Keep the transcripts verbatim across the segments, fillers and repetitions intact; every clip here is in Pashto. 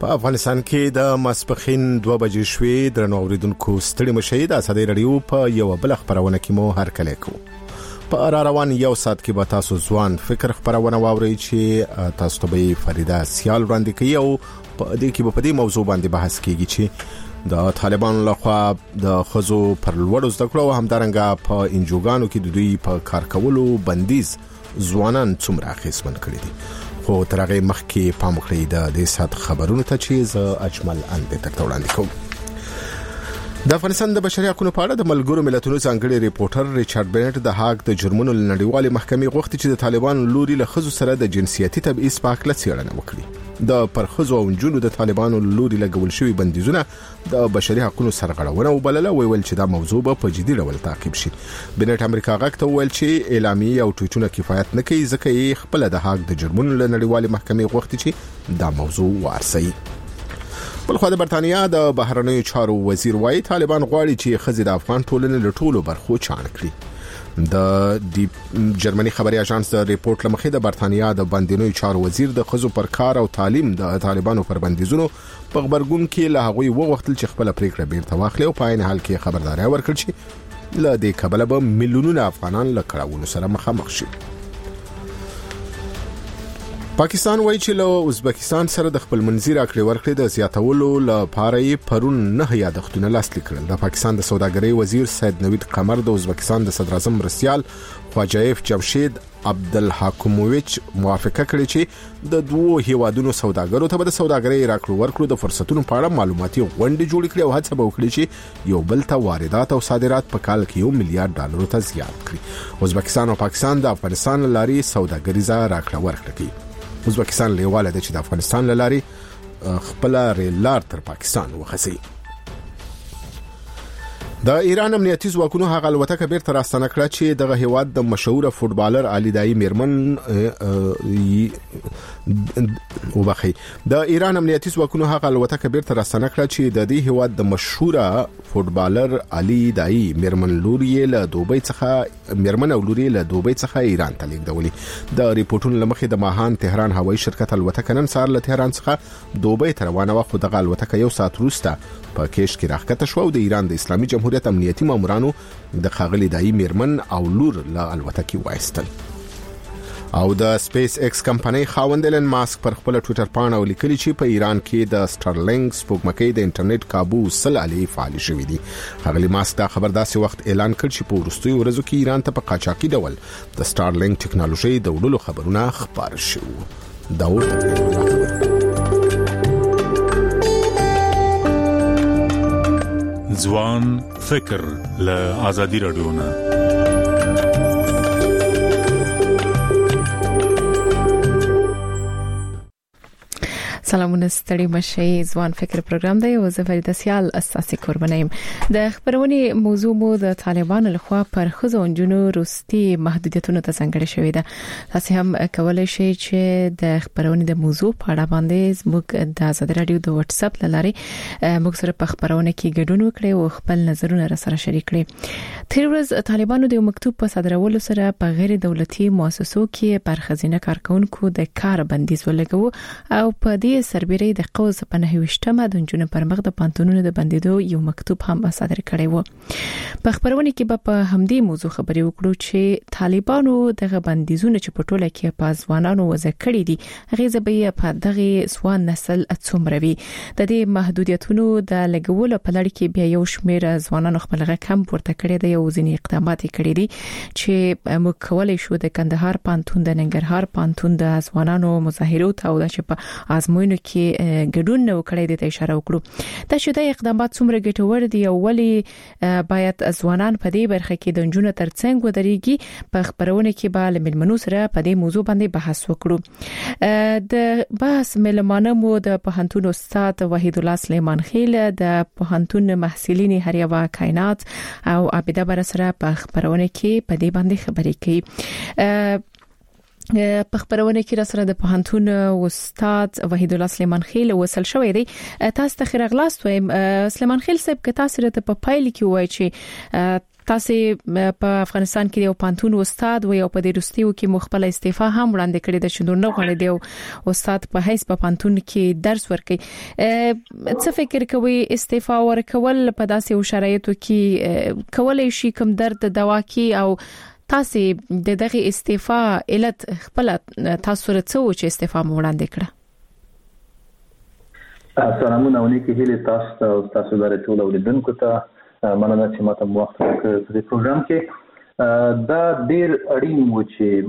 په افغانستان کې د ماسپخین دوه بجې شوې درنو اوریدونکو ستړي مشي د اسدی رادیو په یو بل خبرونه کې مو هر کله کو په را روان یو سات کې به تاسو ځوان فکر خبرونه واوري چې تاسو ته به فریدا سیال وړاندې کوي او په دې کې په دې موضوع باندې بحث کیږي چې د طالبانو لخوا د خزو پر لوړو زده کړو او همدارنګه په انجوګانو کې د دوی په کار کولو بندیز ځوانان څومره اخیستمن کړي دي خو ترغه مخکې پام کړی د دې سات خبرونو ته چې ز اجمل اند تر وړاندې کوم د افغانستان د بشري حقوقو په اړه د ملګرو ملتونو ځانګړي ریپورټر ریچارډ بنټ د هاګ د جرمونو نړیوالې محکمې غوښتي چې د طالبان لوري له خزو سره د جنسيتي تبعیض په اړه څېړنه وکړي د پرخزو او جنونو د طالبانو لوري لګول شوی بندیزونه د بشري حقوقو سرغړونه وبلله ویل چې دا موضوع په جدي ډول تعقیب شي بنټ امریکا غاکته ویل چې اعلامیه او ټویټونه کفایت نه کوي ځکه یې خپل د هاګ د جرمونو نړیوالې محکمې غوښتي چې دا موضوع وارسي بلخو د برتانیا د بهرنیو چارو وزیر وايي طالبان غواړي چې خزي د افغان ټولنې له ټولو برخو چاڼ کړي د جرمني خبري اژانس د ریپورت لمخې د برتانیا د بندینوي چارو وزیر د خزو پر کار او تعلیم د طالبانو پر بندیزونو په خبرګون کې له هغوی وغوښتل چې خپل پریکړه بیرته واخلي او په عین حال کې خبرداري ورکړي چې له دې کبله به میلیونونه افغانان له کړهونو سره مخامخ شي پاکستان وایي چې له ازبکستان سره د خپل منځي راکړې ورکړې د زیاتولو لپاره پرون نه یادښتونه لاسلیک کړل د پاکستان د سوداګرۍ وزیر سید نوید قمر د ازبکستان د صدر اعظم مرسیال خواجایف جمشید عبدالحاکموویچ موافقه کړې چې د دوو هیوادونو سوداګرو ته د سوداګرۍ راکړو ورکړو د فرصتونو په اړه معلوماتي غونډې جوړ کړي او هڅه به وکړي چې یو بل ته واردات او صادرات په کال کې یو میلیارډ ډالر ته زیات کړي ازبکستان او پاکستان د افغانستان لاري سوداګریزه راکړه ورکړه کوي ازبکستان لیواله د چې د افغانستان لاري خپل ریلار تر پاکستان وخسي د ایران امنیتي ځواکونو هغه الوتکه بیرته راستنه کړه چې دغه هیواد د مشهور فوټبالر علي دای میرمن وبخي د ایران امنیتي ځواکونو هغه الوتکه بیرته راستنه کړه چې د دې هیواد د مشهور فوټبالر علي دای میرمن لوري له دوبۍ څخه میرمن او لوري له دوبۍ څخه ایران ته لیږدولې د ریپورتونو لمخې د ماهان تهران هوایي شرکت الوتکه نن سهار له تهران څخه دوبۍ ته روانه و خو دغه الوتکه یو ساعت وروسته په کېش کې راکته شو د ایران د اسلامي جمهوریت امنیتي مامورانو د خاغلی دای میرمن او لور له الوتکه وایستل او د سپیس ایکس کمپنۍ خاوند ایلن ماسک پر خپل ټوئیټر باندې ولیکلی چې په ایران کې د سټارلینګ سپوږمکۍ د انټرنیټ کابو سل علی فعال شوې دي خاغلی ماسک دا خبر داسې وخت اعلان کړ چې په وروستي ورځو کې ایران ته په قاچاقي ډول د سټارلینګ ټکنالوژي د وړلو خبرونه خبر شو دا ورته ځوان فکر له آزادي رادیو نه سلامونه ستړي مشي ځوان فکر پروګرام دی او زه فریدا سیال اساسي قربانیم د خبرونې موضوع مو د طالبانو لخوا پر خزو انجونو روستي محدودیتونو ته څنګه شوې ده تاسو هم کولای شئ چې د خبرونې د موضوع په اړه باندې زموږ د آزاد رادیو د واتس اپ لاري موږ سره په خبرونه کې ګډون وکړئ او خپل نظرونه را سره شریک کړئ تیر ورځ طالبانو د مکتوب په صادرولو سره په غیر دولتي مؤسسو کې پر خزینه کارکونکو د کار بندیز ولګو او په دې سربېره د قوز په نهويشتمه د جنونو پر مخ د پانتونونو د بندیدو یو مکتوب هم صادر کړی و په خبرونه کې به په همدې موضوع خبرې وکړو چې طالبانو دغه بندیزونه چې په ټوله کې په ځوانانو وضع کړی دي غیزه به په دغه ځوان نسل څومره وي د دې محدودیتونو د لګولو په لړ کې بیا یو شمېر ځوانانو خپل غږ هم پورته کړی دی او ځینې اقدامات کړي دي چې موږ کولای شو د کندهار پانتون د ننګرهار پانتون د ځوانانو مظاهرو ته او د چې په آزموینو کې ګډون نو کړی د اشاره وکړو دا چې د اقدامات څومره ګټور دي او ولی باید ځوانان په دې برخه کې د جنونو ترڅنګ ودرېږي په خبرونه کې به لمنمنو سره په دې موضوع باندې بحث وکړو د بحث ملمانه مو د پوهنتون استاد وحید الله سلیمان خیل د پوهنتون محصلین هریوا کائنات او عابده بر سره په خبرونه کې په دې باندې خبرې کوي په خبرونه کې را سره د پوهنتون استاد وحید الله سلیمان خیل وصل شوی دی تاسو ته خیر غلاست وایم سلیمان خیل صاحب که تاسو ته په پایل کې وای چې تاسو په افغانستان کې یو پانتون استاد و یو په دې رستیو کې مخبل استعفا هم وړاندې کړی د شندور نه غوړي دی استاد په هیڅ په پانتون کې درس ورکړي. څه فکر کوي استعفا ورکول په داسې شرایطو کې کولای شي کوم درد دوا کې او تاسو د دغه استعفا علت خپل تاسو رڅو چې استعفا وړاندې کړه؟ سلامونه ونیکي هیله تاسو او تاسو لپاره ټول اوریدونکو ته مننه چې ماته وخت راکړ په دې پروګرام کې. دا ډیر اړین و چې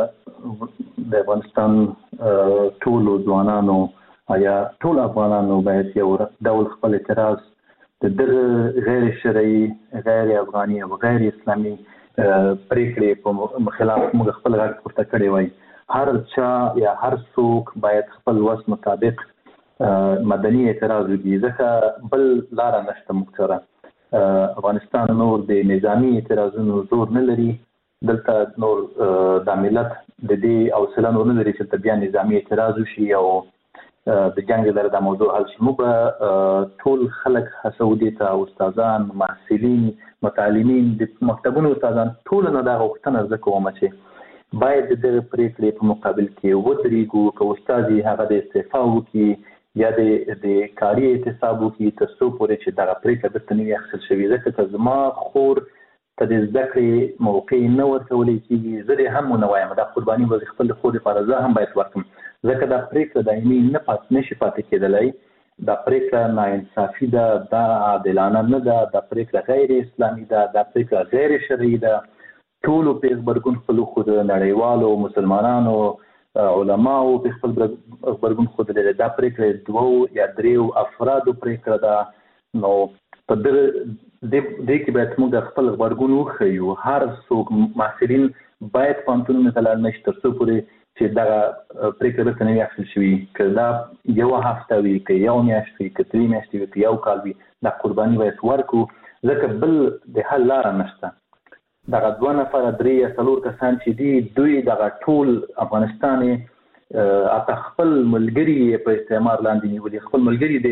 موږ د افغانستان ټول ځوانانو یا ټول افغانانو باید یو ډول خپل اعتراض د دغه غیر شرعي غیر افغاني او غیر اسلامي پریکړې په خلاف موږ خپل غږ پورته کړی وای. هر چا یا هر څوک باید خپل وس مطابق مدني اعتراض وکړي ځکه بل لار نشته. موږ سره افغانستان نور د نظامی اعتراضونو زور نه لري، دلته نور د ملت د دې حوصله نور نه لري چې بیا نظامی اعتراض وشي او د جنگ لپاره د موضوع حل شي. موږ ټول خلک هڅو ته استادان، محصلین، متعلمین، د مکتبونو استادان ټول نه دا غوښتنه وکوم چې باید د پریکړې په مقابل کې ودرېږو که استاد هغه د استعفا وکړي یا د کاري احتساب وکړي تر څو پورې چې دغه پریکړه بېرته نه وي اخیستل شوې. ځکه که زما خور ته د زده کړې موقع نه ورکولی کېږي زه دې هم ونه وایم دا قرباني به خپل خور لپاره زه هم باید ورکړم ځکه دا پریکړه دایمي نه پاتې نشي پاتې کېدلی. دا پریکړه ناانصافي ده، دا عادلانه نه ده، دا پریکړه غیر اسلامي ده، دا پریکړه غیر شرعي ده. ټولو په غبرګون خپل خو د نړیوالو مسلمانانو علماو په خپل غبرګون خو د دا پریکړه دوه یا دریو افرادو پریکړه ده. نو په دې کې باید موږ خپل غبرګون وښیو. هر څوک محصلین باید پانتونونه ته لاړ نشي تر څو پورې چې دغه پریکړه بېرته نه وي اخیستل شوې. که دا یوه هفته وي، که یو میاشت وي، که درې میاشتې وي، که یو کال وي، دا قرباني باید ورکړو ځکه بل د حل لاره نشته. دغه دوه نفره درې یا څلور کسان چې دي دوی دغه ټول افغانستان اته خپل ملګري په استعمار لاندې نیولي، خپل ملګري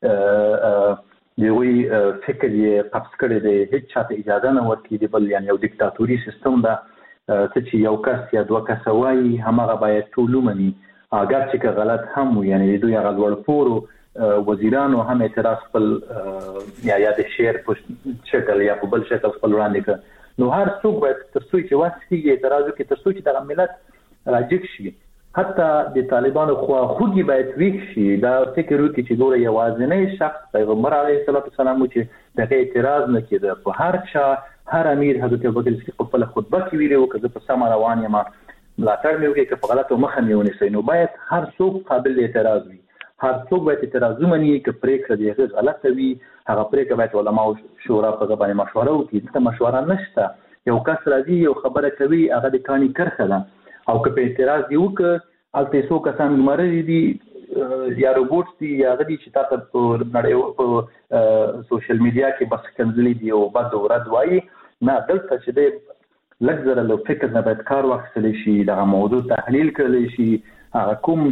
د د هغوی فکر یې قبض کړی دی، هېڅ چاته اجازه نه ورکوي د بل یعنې یو دیکتاتوري سیستم ده. څه چې یو کس یا دوه کسه وایي همغه باید ټول ومني اگر چې که غلط هم وي. یعنې د دوی هغه لوړ پوړو وزیرانو هم اعتراض خپل یا یا د شعر په شکل یا په بل شکل خپل وړاندې کړ. نو هر څوک باید تر څو چې وس کېږي اعتراض وکړي تر څو چې دغه ملت راجګ شي. حتی د طالبانو خواخوږي باید ویښ شي. دا فکر وکړي چې ګوره یوازینی شخص پیغمبر علیه السلام و چې دغه اعتراض نه کېده. په هر چا هر امیر حضرت ابوبکر صدیق په خپله خطبه کې ویلي وو که زه په سمه روان یم ملاتړ مې وکړي، که په غلطو مخه مې ونیسئ. نو باید هر څوک قابل اعتراض وي، هر څوک باید اعتراض ومني. که پریکړه د هغه غلطه وي هغه پریکړه باید علماو شورا په هغه باندې مشوره وکړي. دلته مشوره نشته. یو کس راځي یو خبره کوي هغه د کاڼي کرښه ده او که په اعتراض دې وکړه هلته څو کسان ګمارلي دي یا روبوټس دي یا هغه دي چې تا ته په نړۍ په سوشل میډیا کې بس کنځلي دي او بد او رد وایي. نه، دلته چې دی لږ زره له فکر نه باید کار واخیستلی شي، دغه موضوع تحلیل کړلی شي. هغه کوم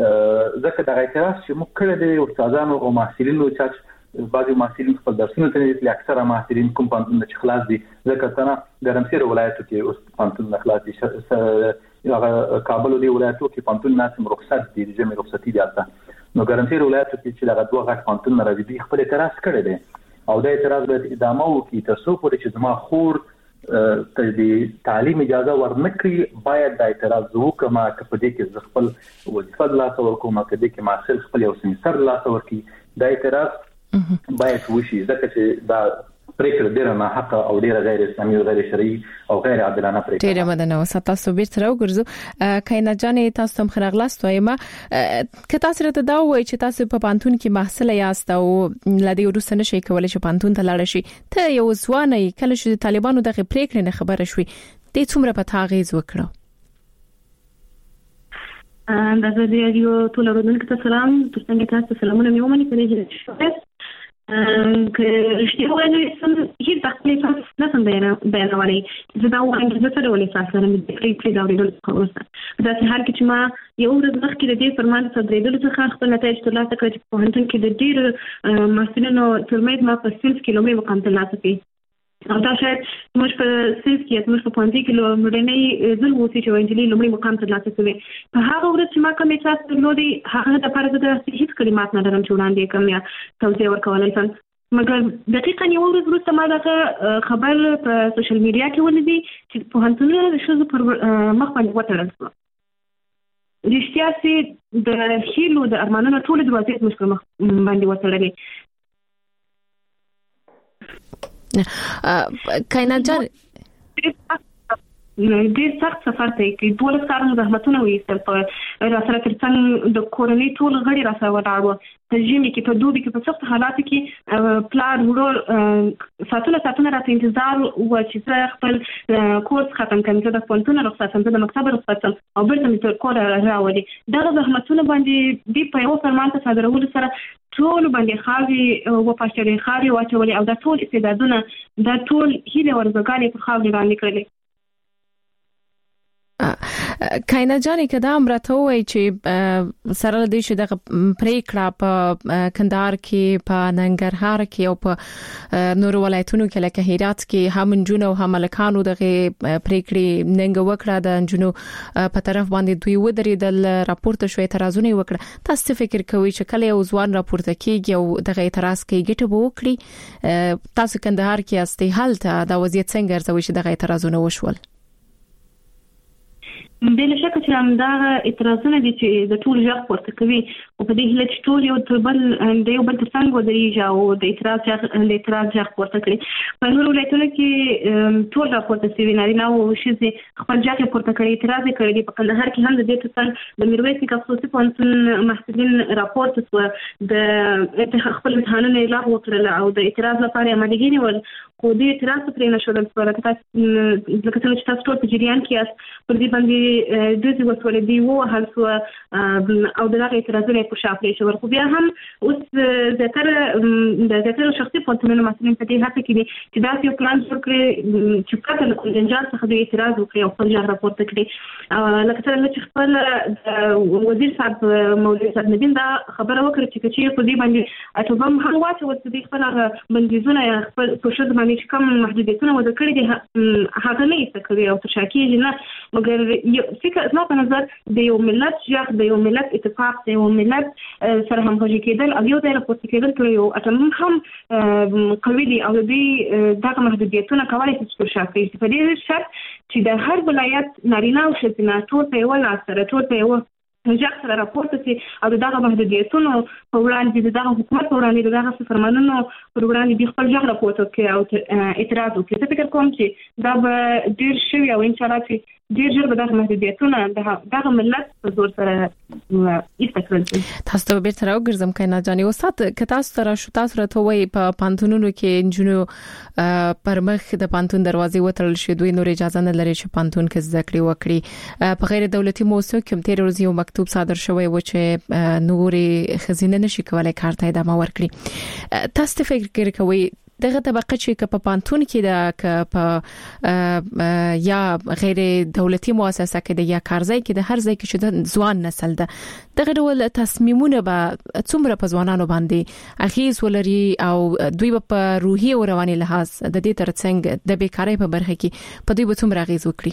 ځکه دغه اعتراض چې موږ کړی دی استادانو او محصلینو چا بعضې محصلین خپل درسونو ته نه دي تللي، اکثره محصلین کوم پوهنتونونه چې خلاص دي ځکه ته نه ګرمسیر ولایتو کې اوس پوهنتونونه خلاص دي، هغه کابل او دې ولایتو کې پوهنتونونه هم رخصت دي، د ژمي رخصتي دي هلته. نو ګرمسیر ولایتو کې چې دغه دوه غټ پوهنتونونه راځي دوی خپل اعتراض کړی دی او دا اعتراض باید ادامه وکړي تر څو پورې چې زما خور ته د تعلیم اجازه ورنه کړي. باید دا اعتراض وکړم که په دې کې زه خپل وظیفه د لاسه ورکوم، که دې کې محصل خپل یو سمستر د لاسه ورکړي. دا اعتراض باید وشي ځکه چې دا پریکړه ډېره ناحقه او ډېره غیر اسلامي او غیر شرعي او غیر عادلانه پریکړه. ډېره مننه. اوس تاسو بیرته راوګرځو. کاینات جانې تاسو هم ښه راغلاست وایم. که تاسو راته دا ووایئ چې تاسو په پوهنتون کې محصله یاست او له دې وروسته نشئ کولی چې پوهنتون ته لاړ شئ، ته یو ځوانه یې، کله چې د طالبانو دغې پریکړې نه خبره شوې دې څومره په تا اغېز وکړه؟ د ازادي راډیو ټول اورېدونکو ته سلام. ترڅنګ تاسو ته سلامونه مې ومني په دې چې که رښتیا ووایو هېڅ د خپلې احساس نه شم بیانولی. زه دا ووایم چې زه څه ډول احساس لرم د پرېکړې د اورېدلو څخه وروسته. په داسې حال کې چې ما یو ورځ مخکې د دې فرمان څخه درېدلو څخه خپل نتایج ترلاسه کړل چې په پوهنتون کې د ډېرو محصلینو تر منځ ما په صنف کې لومړی مقام ترلاسه کړی. او دا شاید موږ په سیس کې موږ په پوهنځي کې لومړنی ځل وسی چې وانجلي لومړی مقام ترلاسه کوي. په هغه ورځ چې ما کوم احساس درلودي هغه د لپاره د هیڅ کلمات نه لرم چې وړاندې کوم یا توضیح ورکولای شم. مګر دقیقاً یو ورځ وروسته ما دا خبر په سوشل میډیا کې ولیدی چې پوهنتونونه د ښځو پر مخ باندې وتړل شو. رښتیا چې د هیلو د ارمانونو ټولې دروازې موږ پر مخ باندې وتړلې. کائنات جان ډېر سخت سفر دی کې ټول کارونه زحمتونه وېستل په را سره ترڅنګ د کورنۍ ټول غړي را سره ولاړ وو. په ژمي کې په دوبي کې په سخت حالاتو کې پلار ورو ساتونه ساتونه راته انتظار و چې زه خپل کورس ختم کړم، زه د پوهنتون رخصت شم، زه د مکتب رخصت شم او بیرته مې تر کوره راولي. دغه زحمتونه باندې دې په یو فرمان ته صادرولو سره ټول باندې خاوي و پاشري خاري واچولې او دا ټول استعدادونه دا ټول هیله ورزګانې په خاورې باندې کړلې. کائنات جانې که دا هم راته ووایي چې سره له دې چې دغه پریکړه په کندهار کې په ننګرهار کې او په نورو ولایتونو کې لکه هرات کې هم نجونو او هم هلکانو دغه پریکړې ننګ وکړه د نجونو په طرف باندې دوی ودرېدل، راپورته شو، اعتراضونه وکړه. تاسو فکر کوئ چې کله یو ځوان راپورته کیږي او دغه اعتراض کوي ګټه به وکړي؟ تاسو کندهار کې استئ هلته دا وضعیت څنګه ارزوي چې دغه اعتراضونه وشول؟ بلا شک چې همدا اعتراضونه دي چې د ټول ځخ پورته کوي او په دې هله چې ټول یو بل د یو بل څنګه ودرېږي او د اعتراض ځخ د اعتراض ځخ پورته کړي. په نورو ولایتونو کې ټول راپورته شوي نارینه او ښځې خپل ځخ پورته کړي، اعتراض کړي دي. په کندهار کې هم د دې ترڅنګ د میرویس نیکه خصوصي پوهنتون محصلین راپورته شو د خپل امتحانونه لغوه وکړل او د اعتراض لپاره عملي ول، خو دې اعتراض پرې نه شول. لکه څنګه چې تاسو ټول په جریان کې یاست پر دې باندې د دې وسولې دی وو هل څو او دغه اعتراضونه په شاپلې شو. خو بیا هم اوس ذکر د ذکر شخصي پوهنتونونو مسؤلین په دې هڅه کې دي چې دا یو پلان جوړ کړي چې پرته له جنجال څخه د اعتراض وکړي او خپل ځای راپورته کړي. لکه څنګه چې خپل وزیر صاحب مولوي صاحب ندیم دا خبره وکړه چې چې په دې باندې اټوبم هم واچو چې دې خپل بندیزونه خپل پوښتنه باندې کوم محدودیتونه وضع کړي دي هغه نه یې کوي او تر شاکې نه. مګر فکر زما په نظر د یو ملت ځخ د یو ملت اتفاق د یو ملت سره همغږي کېدل او یو ځای راپورته کېدل تر یو اټوم هم قوي دي او دې دغه محدودیتونه کولای شي تر شاکې په دې شرط چې د هر ولایت نارینه او ښځینه ټول په یو لاس سره ټول په یو ځخ سره راپورته شي او دغه محدودیتونو په وړاندې دغه حکومت په وړاندې دغه فرمانونو پر وړاندې د خپل ځخ راپورته کوي او اعتراض وکړي. زه فکر کوم چې دا به ډیر شوی او ان شاء الله چې ډیر ژر به دغه محدودیتونه دغه ملت په زور سره ایستکړل شي. تاسو ته بیرته راوګرځم کائنات جانې. استاد که تاسو سره شو تاسو راته وایي په پانتونونو کې نجونو پر مخ د پانتون دروازې وتړل شي، دوی نور اجازه نه لري چې پانتون کې زده کړې وکړي. په غیر دولتي موسسو کې هم تیر ورځ یو مکتوب صادر شوی و چې نورې خزینه نشي کولای کار ته ادامه ورکړي. تاسو فکر کوئ دغه طبقه چې په پانتون کې د یا غیر دولتي مؤسسه کې د یا کارځای کې د هر ځای کې چې د ځوان نسل ده دغه ډول تصمیمونه به څومره په ځوانانو باندې اغیز ولري او دوی په روحي او رواني لحاظ د دې ترڅنګ د بیکارۍ په برخه کې په دوی به څومره اغیز وکړي؟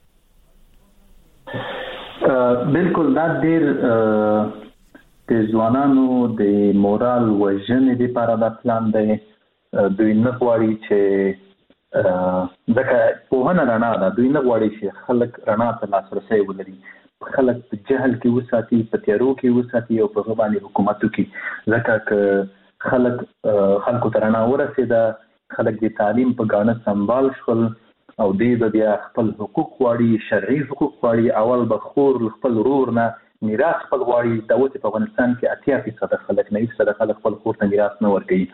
بالکل دا ډیر د ځوانانو د مورال وژنې لپاره دا پلان دی. دوی نه غواړي چې ځکه پوهنه رڼا ده، دوی نه غواړي چې خلک رڼا ته لاسرسی ولري، خلک په جهل کې وساتي، په تیارو کې وساتي او په هغه باندې حکومت وکړي. ځکه که خلک خلکو ته رڼا ورسېده، خلک د تعلیم په ګاڼه سمبال شول او دوی به بیا خپل حقوق غواړي، شرعي حقوق غواړي. اول به خور خپل ورور نه میراث خپل غواړي. دا اوس په افغانستان کې اتیا فیصده خلک نه فیصده خلک خپل خور ته میراث نه ورکوي.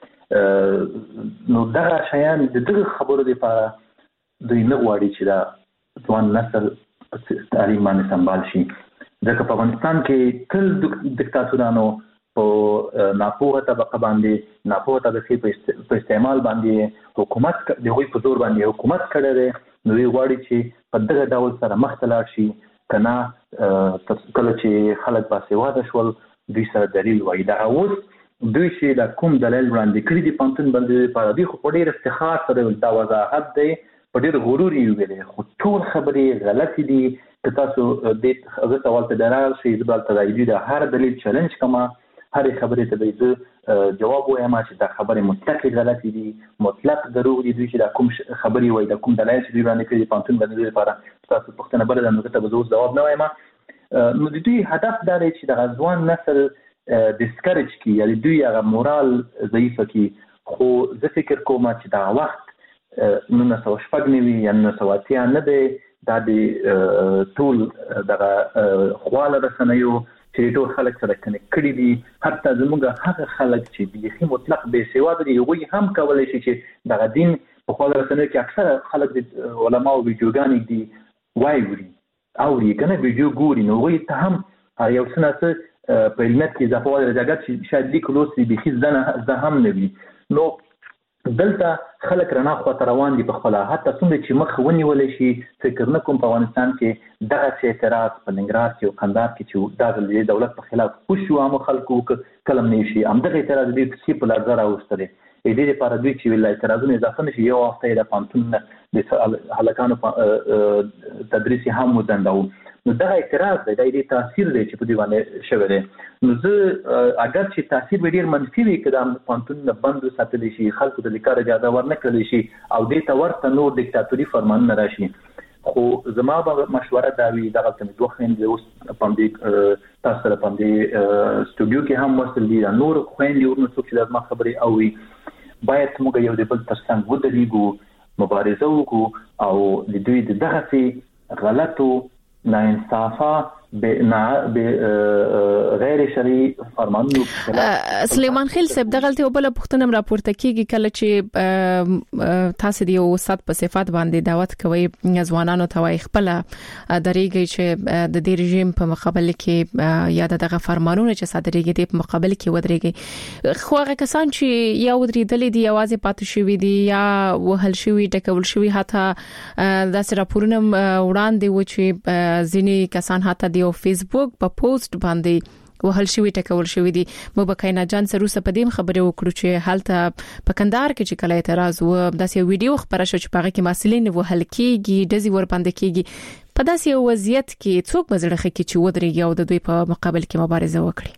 نو دغه شیان د دغه خبرو لپاره دوی نه غواړي چې دا ځوان نسل تعلیم باندې سمبال شي. ځکه په افغانستان کې تل دیکتاتورانو په ناپوهه طبقه باندې ناپوهه طبقه په استعمال باندې حکومت د هغوی په زور باندې حکومت کړی دی. نو دوی غواړي چې په دغه ډول سره مخته لاړ شي، که نه کله چې خلک باسواده شول دوی سره دلیل وایي. دغه اوس دوی چې د کوم دلیل وړاندې کړی دي پانتون باندې لپاره دوی خو په ډېر افتخار سره دا وضاحت دی په ډېر غرور یې ویلي خو ټول خبرې غلطې دي که تاسو دې هغه سوال ته درار شئ زه به هلته د دوی د هر دلیل چلنج کوم هرې خبرې ته به زه جواب وایم چې دا خبرې مطلق غلطې دي مطلق دروغ دي دوی چې دا کوم خبرې وایي دا کوم دلایل چې دوی وړاندې کړي دي پانتون باندې لپاره تاسو پوښتنه بله ده نو ته به زه اوس جواب نه وایم نو د دوی هدف دا دی چې دغه ځوان نسل ډسکریج کړي یا د دوی هغه مورال ضعیفه کړي خو زه فکر کوم چې دغه وخت نولس سوه شپږ نوي یا نولس سوه اتیا نه دی دا د ټول دغه خواله رسنیو چې ټول خلک سره کنیکټ کړي دي حتی زموږ هغه خلک چې بیخي مطلق بې سواده دي هغوی هم کولی شي چې دغه دین په خواله رسنیو کې اکثره خلک د علماو ویډیوګانې دي وایي اوري که نه ویډیو ګوري نو هغوی ته هم یو څه نه څه په علمیت کې اضافه والی رجاګت چې شاید لیک لوست بیخي زده هم نه وي نو دلته خلک رڼا خواته روان دي په خپله حتی څومره چې مخ ونیولی شي فکر نه کوم په افغانستان کې دغسې اعتراض په ننګرهار کې او کندهار کې چې دا ځل د دولت په خلاف وشو عامو خلکو کله هم نه شي همدغه اعتراض دوی کیسې په لړزه راوستلی د دې لپاره دوی چې له اعتراضونو اضافه نه شي یو هفته یې د پوهنتون د هلکانو تدریس یې هم وځنډاوه نو دغه اعتراض دی دا یې تاثیر دی چې په دوی باندې شوی دی نو زه اگر چې تاثیر به ډېر منفي وي که دا پوهنتونونه بند وساتلی شي خلکو ته د کار اجازه ورنه کړلی شي او دې ته ورته نور دیکتاتوري فرمانونه راشي خو زما به مشوره دا وي دغلته مې دوه خویندې اوس په همدې تاسو سره په همدې سټوډیو کې هم وصل دي دا نور خویندې ورنه څوک چې دا زما خبرې اوري باید موږ یو د بل تر څنګ ودرېږو مبارزه وکړو او د دوی د دغسې غلطو ناانصافه به غیر شرعي فرمانونو سلیمان خیل صاحب د غلطي او بل پښتنم راپورته کیږي کله چې تاسو دی او استاد په صفات باندې دعوت کوي ځوانانو ته وای خپل درېږي چې د دې رژیم په مقابل کې یا دغه فرمانونه چې صادرېږي د مقابل کې ودرېږي خو هغه کسان چې یا ودرېدل دي یوازې پاتې شوی دي یا وهل شوی ټکول شوی حتی داسې راپورونه وړاندې و چې ځینې کسان حتی دی او فیسبوک په پوسټ باندې وهل شوی ټکول شوی دي مبکینا جان سروسه په دې خبره وکړو چې حالت په کندهار کې چې کله اعتراض و داسې ویډیو خبره شو چې په هغه کې مسلین وهل کیږي دزي ور باندې کیږي په داسې وضعیت کې څوک مزړه کې چې ودرېږي او د دوی په مقابل کې مبارزه وکړي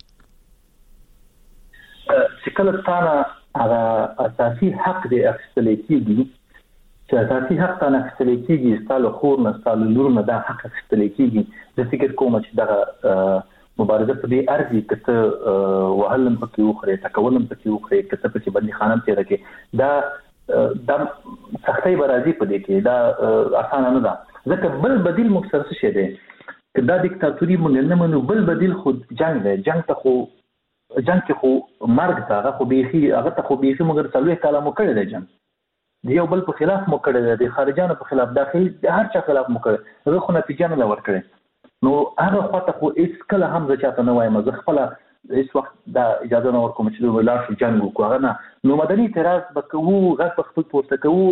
چې کله تاسو هغه اساسي حق دی اخیستل کیږي چې اساسي حق ته اخیستل کیږي ستاسو خور نه ستاسو لور نه دا حق اخیستل کیږي زه فکر کوم چې دا مبارزه په دې ارزي کته وهلم پکې وخره تکولم پکې وخره کته پکې بندي خانم تیر کې دا د سختي برازي په دې کې دا اسانه نه ده ځکه بل بدیل مختصر څه دی کدا دیکتاتوري مونږ نه منو بل بدیل خود جنگ دی جنگ ته خو جنگ کې خو مرګ ته هغه خو بيخي هغه ته خو بيخي مګر څلوي کلمو کړی دی جنگ دی یو بل په خلاف مو کړی دی خارجانو په خلاف داخلي هر چا خلاف مو کړی هغه خو نتیجه نه ور کړی نو هغه خواته خو هیڅ کله هم زه چاته نه وایم زه خپل هیڅ وخت دا اجازه نه ورکوم چې دوی لاړ شي جنګ وکړو هغه نه نو مدني اعتراض به کوو غږ به خپل پورته کوو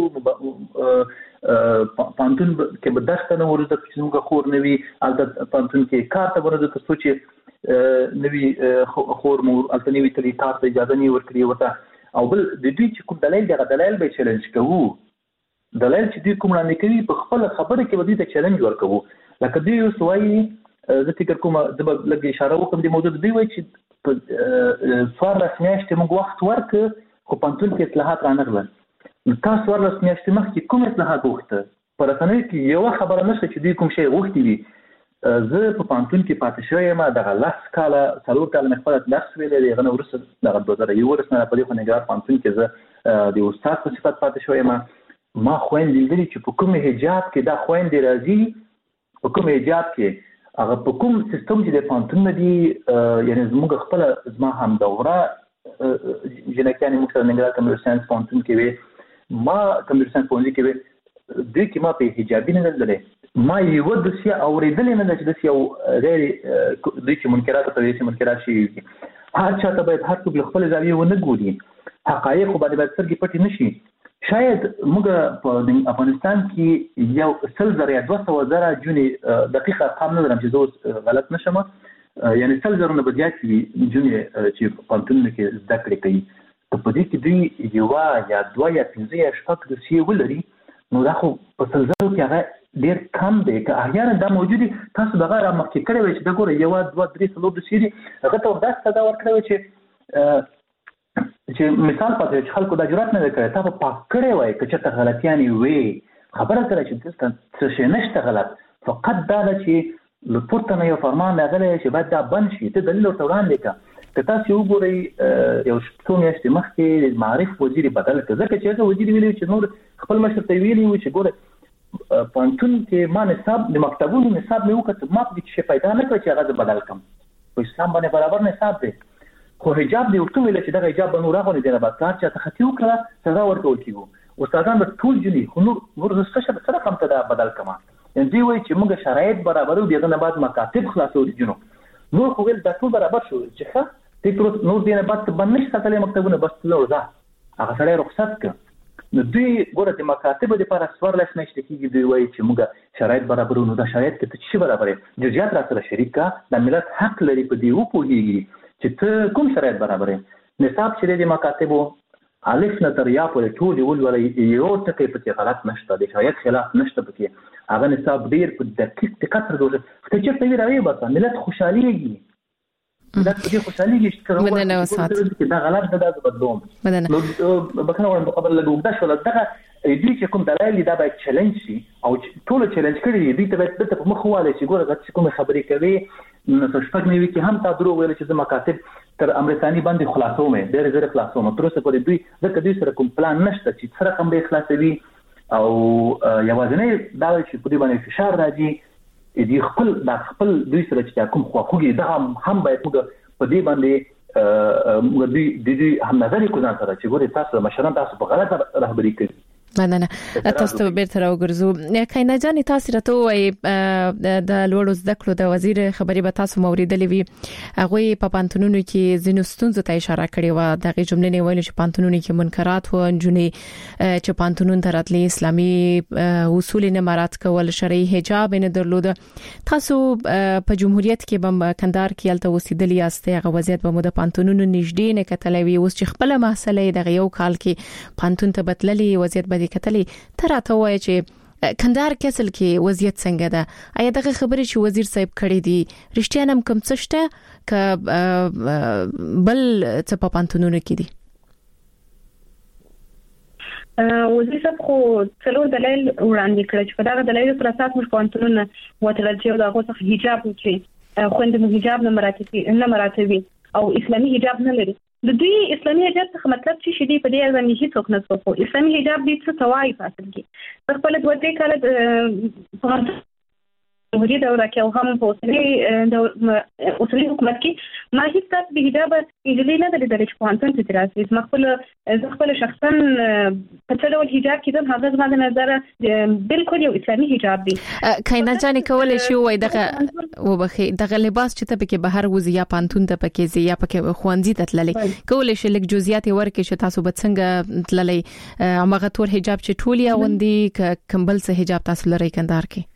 پانتون کې به دښته نه ورځه چې موږ خور نه وي هلته پانتون کې کار ته ورځه تر څو چې نوي خور مو هلته نه وي تللی تاسو اجازه نه ورکړي ورته او بل د دوی چې کوم دلیل دغه دلیل به چیلنج کوو دلیل چې دوی کوم وړاندې کوي په خپل خبره کې به دوی ته چیلنج ورکوو لکه دوی اوس وایي زه فکر کوم زه به لږ اشاره وکړم دې موضوع دوی وایي چې په څوارلس میاشتې موږ وخت ورکړ خو پوهنتون کې اصلاحات رانغلل نو تا څوارلس میاشتې مخکې کوم اصلاحات غوښته په رسنیو کې یوه خبره نشته چې دوی کوم شی غوښتي وي زه په پوهنتون کې پاتې شوی یم دغه لس کاله څلور کاله مې خپله درس ویلی دی هغه نه وروسته دغه دوه زره یولس نه په دې خو ننګرهار پوهنتون کې زه د استاد په صفت پاتې شوی یم ما خویندې لیدلي چې په کوم حجاب کې دا خویندې راځي په کوم حجاب کې هغه په کوم سیستم چې د پوهنتون دي یعنې زموږ خپله زما همدوره جنکیانې موږ سره ننګرهار کمپیوټر ساینس پوهنتون کې وې ما کمپیوټر ساینس پوهنځي کې وې دوی کې ما په حجابي نه لیدلی ما یوه دوسیه اورېدلې نه ده چې داسې یو غیر دوی چې منکرات ته وایي چې منکرات شوي وي هر چا ته باید هر څوک له خپلې زاویې ونه ګوري حقایقو باندې باید سترګې پټې نه شي شاید موږ په افغانستان کې یو سل زره یا دوه سوه زره جونې دقیق ارقام نه لرم چې زه اوس غلط نه شم یعنی څل زرونه به زیات وي نجونې چې په پوهنتونونو کې زده کړې کوي. که په دې کې دوی یوه یا دوه یا پنځه یا شپږ دوسیې ولري نو دا خو په څل زرو کې هغه ډېر کم دی. که احیانا دا موجود وي تاسو دغه را مخکې کړی وی چې دا ګوره یوه دوه درې څلور دوسیې دي هغه ته همداسې سزا ورکړی وی چې چې مثال پاتې چې خلکو دا جرات نه دی کړی تا به پاک کړی وای که چېرته غلطیانې وې خبره کړه چې دلته څه شی نشته غلط فقط دا ده چې له پورته نه یو فرمان راغلی چې باید دا بند شي ته دلیل ورته وړاندې کړه. که تاسو وګورئ یو څو میاشتې مخکې معارف وزیر بدل کړ ځکه چې هغه وزیر ویلي چې نور خپل مشر ته ویلي و چې ګوره پوهنتون کې ما نصاب د مکتبونو نصاب مې وکړ ما پکې شی پیدا نه کړ چې هغه بدل کړم په اسلام باندې برابر نصاب دی خو حجاب دی ورته ویل چې دغه حجاب به نور راغلی دی نه بعد کار چې ته خطي وکړه سزا ورکول کېږي استادان به ټول جنې خو نور نور څه سره کم ته دا بدل کما یعنی دی وایي چې موږ شرایط برابرو دغه نه بعد مکاتب خلاصو دي جنو نور خو ول دا ټول برابر شو چې ښه ته نور دی نه بعد باندې ساتلې مکتبونه بس نور ځه هغه سره رخصت کړ. نو دوی ګوره د مکاتبو لپاره څوارلس میاشتې کېږي دوی وایي چې موږ شرایط برابرو نو دا شرایط کې ته څه برابرې جزئیات را سره شریک کړه د ملت حق لري په دې وپوهېږي چې ته کوم شرایط برابرې نصاب چې د مکاتبو الف نه تر یا پورې ټول ولولئ یو ټکی پکې غلط نشته د شرایط خلاف نشته پکې هغه نصاب ډېر په دقیق دقت سره جوړ ته چېرته وي راویې باسه ملت خوشحالېږي ملت په دې خوشحالېږي چې دا غلط ده دا زه بدلوم. نو بخښنه غواړم خبره لږ اوږده شوله دغه دوی چې کوم دلایل دا باید چیلنج شي او ټول چیلنج کړي دي دوی ته باید دلته په مخ ووالی چې ګوره چې کومې خبرې کوي نو شپږ نوي کې هم تا دروغ ویل چې زه مکاتب تر امریکاني باندې خلاصوم ډېر ډېر خلاصوم تر اوسه پورې دوی ځکه دوی سره کوم پلان نشته چې څه رقم به خلاصوي او یوازینی دا چې په دې باندې فشار راځي دوی خپل دا خپل دوی سره چې کوم خواخوږي دا هم باید موږ په دې باندې موږ دوی دوی هم نظر کو ځان سره چې ګوره تاسو مشران تاسو په غلطه رهبري کوي. مننه تاسو ته بیرته راوګرځو کینا جان تاسو راته وای د لوړو زده کړو د وزیر خبري به تاسو موریدلې وي هغه په پانتونونو کې زینو ستونزو ته اشاره کړې و دغه جملې نه ویل چې پانتونونو کې منکرات و انجونې چې پانتونون تراتلي اسلامي اصول نه مراعات کول شرعي حجاب نه درلود تاسو په جمهوریت کې بم کندهار کې الته وسیدلی یاستئ هغه وضعیت به مو د پانتونونو نږدې نه کتلوي اوس چې خپل مسله دغه یو کال کې پانتون ته بتللي وضعیت به کتلی تر راته وای چې کندهار کسل کې وضعیت څنګه ده آیا دغه خبرې چې وزیر صاحب کړې دي رښتیا نم کوم څه شته ک بل څه په پانتونونو کې دي وزیر صاحب خو څلور دلایل وړاندې کړل چې په دغه دلایل پر اساس موږ پانتونونه وترل چې دا غوښه حجاب چې خوندې حجاب نه مراتبي نه مراتبي او اسلامي حجاب نه لري د دوی اسلامي حجاب څخه مطلب چې شې دی په دې اړه نه هیڅ نه څه اسلامي حجاب دې څه توای فاصل کې خپل د وځي کال په جمهوریت دوره کې او هم په اوسنۍ د اوسنۍ حکومت کې ما هیڅ تاسو د حجاب اجازه نه درلودل چې په انسان ته راځي ما خپل زه خپل شخصا په څه ډول حجاب کې د هغه زما د نظر بالکل یو اسلامي حجاب دی کینا جان کولای شي وای دغه وبخي دغه لباس چې ته پکې بهر وزي یا پانتون ته پکې زی یا پکې خوانزي ته تللی کولای شي لک جزئیات ورکې چې تاسو به څنګه تللی امغه تور حجاب چې ټولي اوندي کمبل څه حجاب تاسو لري کندهار کې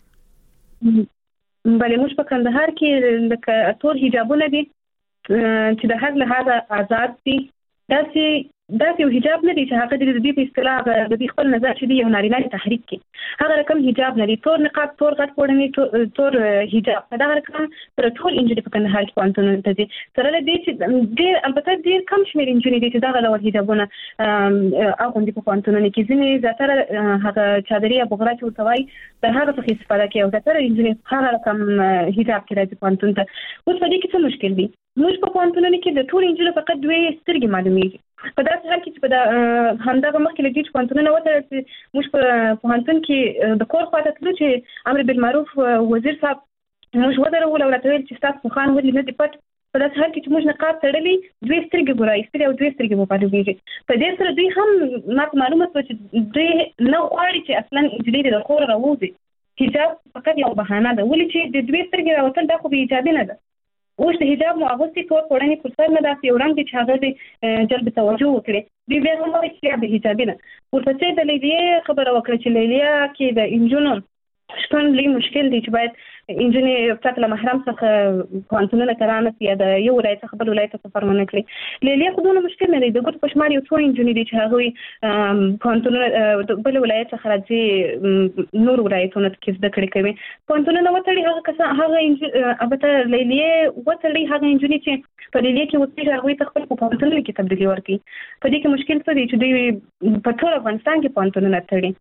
بلې موږ په کندهار کې د ټول حجابونه دي چې د هر لحاظه آزاد دي داسې داسې یو حجاب نه دی چې هغه د دې په اصطلاح د دې خپل نظر چې دی یو نارینه تحریک کې هغه رقم حجاب نه دی تور نقاب تور غټ پوړنی تور حجاب دا رقم تر ټول انجلي په کندهار کې پانتون ته دي سره دې چې ډېر البته ډېر کم شمېر انجلي دي چې دا غلط حجابونه اغوندي په پانتونونو کې ځینې زیاتره هغه چادري او بغرا چې وتوي د هغه څه استفاده کوي او زیاتره انجلي هغه رقم حجاب کې راځي پانتون ته اوس په دې کې څه مشکل دی موږ په پانتونونو کې د ټول انجلي فقط دوی سترګې معلومیږي په داسې حال کې چې په دا همدغه مخکې له دې چې پوهنتونونه وتړل چې موږ په پوهنتون کې د کور خواته تلو چې امر بالمعروف وزیر صاحب موږ ودرول او راته ویل چې ستاسو پوهان ولې نه دي پټ په داسې حال کې چې موږ نقاب تړلی دوی سترګې به راایستلې او دوی سترګې به معلومېږي په دې سره دوی هم ماته معلومه شوه چې دوی نه غواړي چې اصلا نجلۍ د کوره راوځي حجاب فقط یو بهانه ده ولې چې د دوی سترګې راوتل دا خو بې حجابي نه ده اوس د حجاب مو اغوستي تور پوړنی پر سر نه داسې یو رنګ دی چې هغه د جلب توجه وکړي دوی بیا هم وایي چې د حجابي نه ورپسې د لیلیې خبره وکړه چې لیلیه کې د انجونو شتون لوی مشکل دی چې باید انجینر پرته له محرم څخه پوهنتونونه کرانه یا د یو ولایت څخه بل ولایت ته سفر ونه کړي لیلیه خودونه مشکل نه دی د ګوت پښمار یو څو انجینر چې هغه پوهنتونونه بل ولایت څخه راځي نور ولایتونو کې زده کړې کوي پوهنتونونه وتړي هغه کسان هغه البته لیلیه وتړي هغه انجینر چې په لیلیه کې وتړي هغه ته خپل پوهنتونونه کې تبدیلي ورکړي په دې کې مشکل څه دی چې دوی په ټول افغانستان کې پوهنتونونه تړي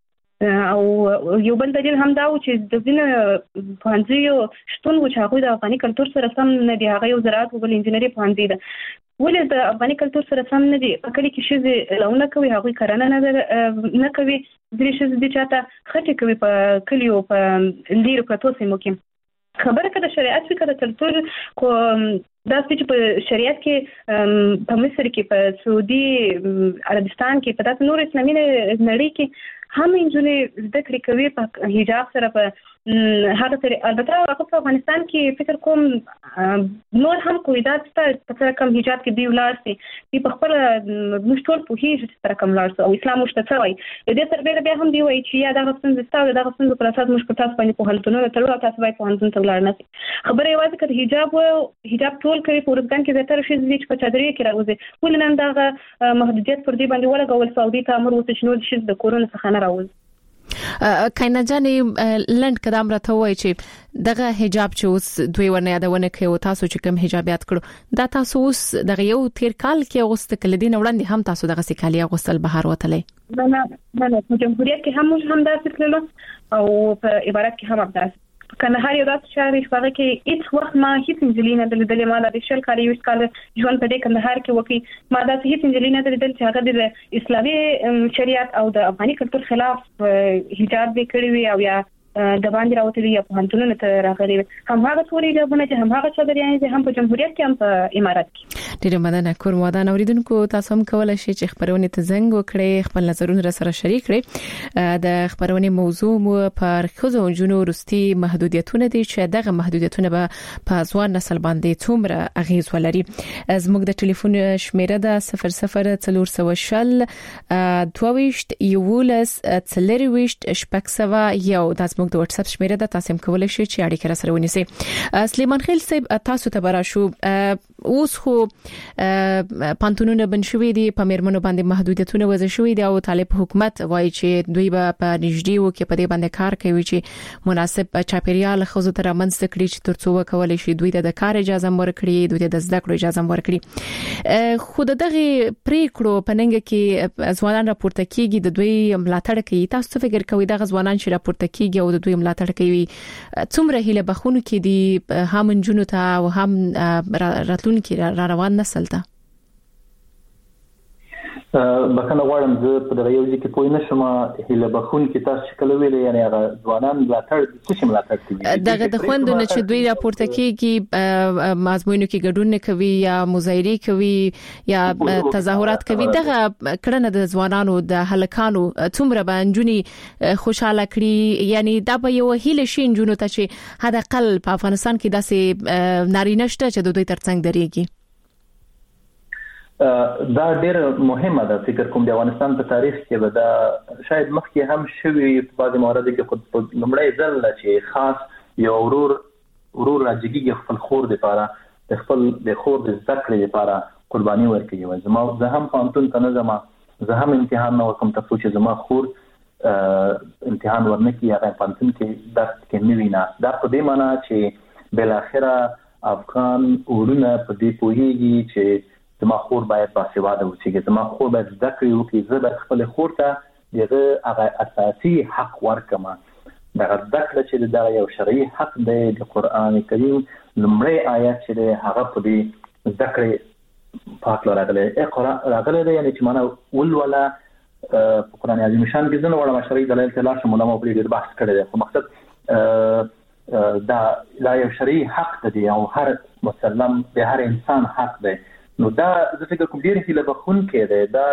او یو بل دلیل هم دا و چې د ځینې پوهنځیو شتون و چې هغوی د افغاني کلتور سره سم نه دي هغه یو زراعت او بل انجینري پوهنځی ده ولې د افغاني کلتور سره سم نه دي په کلي کې ښځې لونه کوي هغوی کرنه نه نه کوي ځینې ښځې دي چې حتی خټې کوي په کلیو په لیرو پرتو سیمو کې خبره که د شریعت وي که د کلتور خو دا چې په شریعت کې په مصر کې په سعودي عربستان کې په داسې نور اسلامي نړۍ کې هم انجونې زده کړې کوي په حجاب سره په هغه طریقه البته هغه په افغانستان کې فکر کوم نور هم کوي دا چې په کوم حجاب کې دی ولاړ سي چې په خپل موږ ټول په هیڅ سره کوم لاړ او اسلام مشته وي د دې سره بیا هم دی وایي چې یا دا غوښتنه زستا دا غوښتنه پر اساس موږ په تاسو باندې په هلتونه تر تاسو باندې په هلتون ته ولاړ نه سي خبره یوازې کړه حجاب حجاب ټول کوي په ورځګان کې زیاتره شي چې په چادرې کې راوځي ولنن دا محدودیت پر دې باندې ولګول سعودي ته امر وته شنو چې د کورونه څخه نه راوځي کاینا جانې لند قدم راته وای چې دغه حجاب چې اوس دوی ورنه یادونه کوي تاسو چې کوم حجاب یاد کړو دا تاسو اوس دغه یو تیر کال کې اوس کله دین وړاندې هم تاسو دغه سکالي غوستل بهر وتلې نه نه نه په جمهوریت کې هم هم داسې کړلو او په عبارت کې هم داسې کنه هر یو داسې شهر شپږ کې هیڅ وخت ما هیڅ انجلینا د لیدلې ما د شل کال یو کال ژوند په دې کندهار کې وکي ما داسې هیڅ انجلینا د لیدل چې هغه د اسلامي شریعت او د افغاني کلتور خلاف حجاب وکړي وي او یا د باندې راوتلي یا په هنتونو ته راغلي هم هغه ټولې جوابونه چې هم هغه چادريان هم په جمهوریت کې هم په امارات کې ډېر مننه کوم ودان اوریدونکو تاسو هم کولای شئ چې خبرونه ته زنګ وکړئ خپل نظرونه سره شریک کړئ د خبرونه موضوع مو پر خزو جنو رستي محدودیتونه دي چې دغه محدودیتونه به په ځوان نسل باندې څومره اغیز ولري زموږ د ټلیفون شمیره ده صفر صفر څلور سوه شل دوه یولس څلرويشت شپږ سوه یو د زموږ د واتس اپ شمیره ده تاسو هم کولای شئ چې اړیکه را سره ونیسئ سلیمان خیل صاحب تاسو ته براشو اوس خو پانتونونه بنشوي دي په میرمنو باندې محدودیتونه وضع شوي دي او طالب حکومت وایي چې دوی به په نږدې وکي په دې باندې کار کوي چې مناسب چاپیریال خزو تر منځ کړي چې ترڅو وکولای شي دوی د کار اجازه ورکړي دوی د زده کړو اجازه ورکړي خود دغه پریکړو پننګ کې ځوانان راپورته کیږي د دوی ملاتړ کوي تاسو څه فکر کوئ دغه ځوانان چې راپورته کیږي او د دوی ملاتړ کوي څومره هله بخونو کې دي هم جنونو ته او هم راتلونکي را روان نسل ته بکنه غواړم زه په دغه یو ځکه پوه نه شم هله بخون کې تاسو کله ویلې یعنی هغه ځوانان ملاتړ څه ملاتړ کوي دغه د خوندونه چې دوی راپورته کیږي مازموینو کې ګډون کوي یا مظاهره کوي یا تظاهرات کوي دغه کړنه د ځوانانو د هلکانو څومره باندې خوشاله کړي یعنی دا به یو هله شي جنونو ته چې حد اقل په افغانستان کې داسې نارینه شته چې دوی ترڅنګ درېږي دا ډېر مهمه ده فکر کوم د افغانستان په تاریخ کې به دا شاید مخکې هم شوي په بعض موارد کې خود په لومړی ځل چې خاص یو ورور ورور راځي خپل خور د لپاره د خپل د خور د زده کړې لپاره قرباني ورکوي زما زه هم پانتون ته نه ځم زه هم امتحان نه وکم تاسو چې زما خور امتحان ورنکي هغه پانتون کې درس کې نه وینا دا په دې معنی چې بل اخره افغان ورونه په دې پوهیږي چې زما خور باید باسواده اوسي زما خور باید زده کړي وکړي زه باید خپل خور ته دغه هغه اساسي حق ورکړم دا زده کړه چې دا یو شرعي حق دی د قران کریم لومړی آیات چې هغه په دې زده کړې پاک راغلی اقرا راغلی دی یعنی چې معنا ول ولا په قران عظیم شان کې زنه وړه شرعي دلایل ته لاشه مولا مو په دې بحث کړی دی خو مقصد دا لا یو شرعي حق دی او هر مسلم د هر انسان حق دی نو دا زه فکر کوم ډیر هیله بخون کې ده دا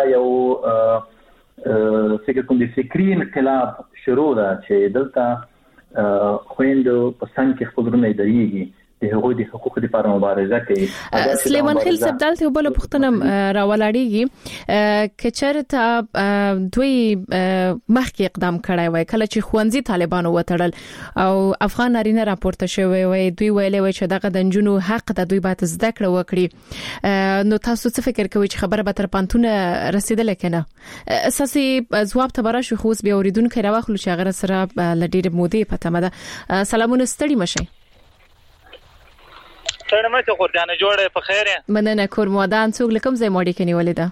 یو فکر کوم د فکری انقلاب شروع ده چې دلته خويندو په څنګه کې خبرونه درېږي د هغوی د حقوقو لپاره مبارزه کوي. سلیمان خیل سبدال ته بل پښتنه راولاړیږي کچرته دوی مخکې اقدام کړای وای کله چې خوندزي طالبانو وټړل او افغان نارینه راپورته شوی وای دوی ویلي وای چې دغه د جنونو حق د دوی باید زده کړه وکړي. نو تاسو څه فکر کوئ چې خبره به تر پانتونه رسیدل کنه؟ اساسي ځواب ته براشو خو بیا اوریدونکو راوخلو چې هغه سره لډیر مودې پته مده. سلامونه ستړي مشه. څنګه مته خورجانه جوړه په خیر یې؟ مننه کور مودان څوک لکم زې موړي کني ولیدا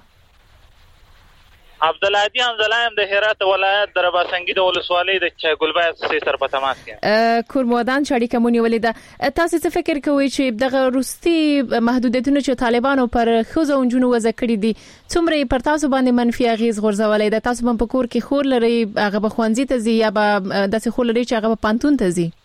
عبد العادي انزلایم د هرات ولایت درباسنګي د ولسوالۍ د چګلبای سي سر په تماس کې کور مودان شړی کومونی ولیدا. تاسو څه فکر کوئ چې دغه روسي محدودیتونه چې طالبانو پر خوځو انجونو وځ کړی دي څومره پر تاسو باندې منفي اغیز غورځولای د تاسو په کور کې خور لري هغه به خوانزي ته زی یا به د څه خور لري چې هغه په پانتون ته زی؟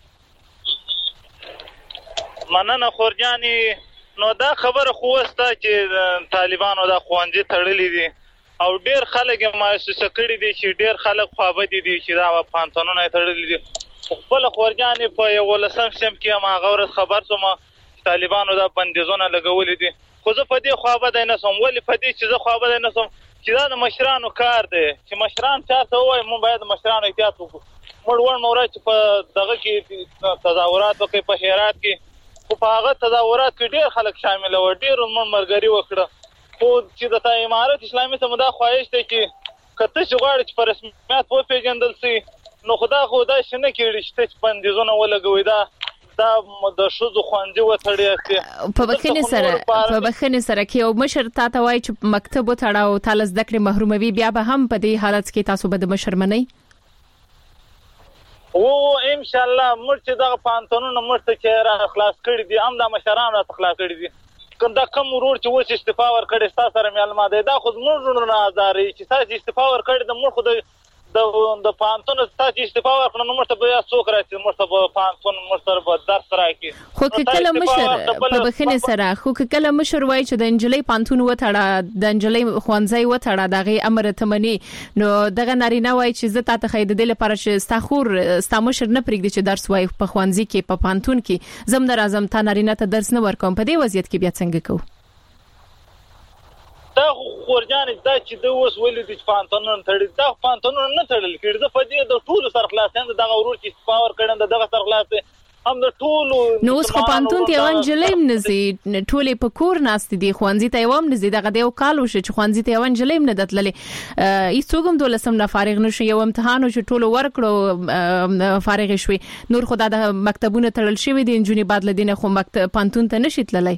مننه خورجاني. نو دا خبره خو وسته چې طالبانو دا خوانزي تړلې دي او ډیر خلک مایوسه کړي دي چې ډیر خلک خوابدي دي چې دا پانتونونه تړلې دي. خپل خورجاني په یو لسم سم کې ما غوړ خبر سوم طالبانو دا بندیزونه لګولې دي خو زه په دې خوابه نه سوم ولې په دې چې زه خوابه نه سوم چې دا د مشرانو کار دی چې مشران چاته وای مونږ باید مشرانو احتیاط وکړو. مړ ور نور چې په دغه کې تظاهرات وکړي په هرات کې خو په هغه تظاهرات کې ډیر خلک شامل و ډیر مرګري وکړه خو چې د امارت اسلامي ته مدا خواهش دی چې کته چې غواړي چې په رسمیت و پیژندل شي نو خدا خو دا شنه کېږي چې بندیزونه ولګوي دا دا د شوزو خوندې وټړي په بخښنې سره په بخښنې سره کې او مشر تاسو وایي چې مکتب وټړاو تاسو زده کړې محروموي بیا به هم په دې حالت کې تاسو به د مشر منئ او ان شاء الله مرته دغه پانتونونه مرته چې را خلاص کړی دي هم د مشران را خلاص کړی دي کنده کوم ورور چې وڅ استعفا ور کړی تاسو سره معلومه ده دا خو موږ نه ازاري چې تاسو استعفا ور کړی د موږ خو د د پانتون تاسو استعفا ور کړنو مرته بیا څوک راځي مرته په پانتون مرته په درس راکې خو کله مشر په بخښنې سره خو کله مشر وای چې د انجلۍ پانتون وټړه د انجلۍ خوانځي وټړه دغه امر ته منی نو دغه نارینه وای چې زه تاسو خید د لپاره چې استخور استامشر نه پرېږدي چې درس وای په خوانځي کې په پانتون کې زم در اعظم ته نارینه ته درس نه ورکوم په دې وضعیت کې بیا څنګه کوو؟ دا خورجان دا چې د اوس ولې د پانتونونو تړل دا پانتونونو نه تړل کړي د فدیه د ټولو سر خلاصین دغه ورور چې پاور کړي دغه سر خلاص هم د ټولو نو اوس خو پانتون ته وان جلیم نزي ټولې په کور ناست دي خوانزي ته وام نزي دغه دیو کال وش چې خوانزي ته وان جلیم نه دتللې ایڅوګم دولسم نه فارغ نشو یو امتحان چې ټولو ورکړو فارغ شوي نور خدا د مکتبونه تړل شوی دي انجونی بدل دینه خو مکتب پانتون ته نشي تللی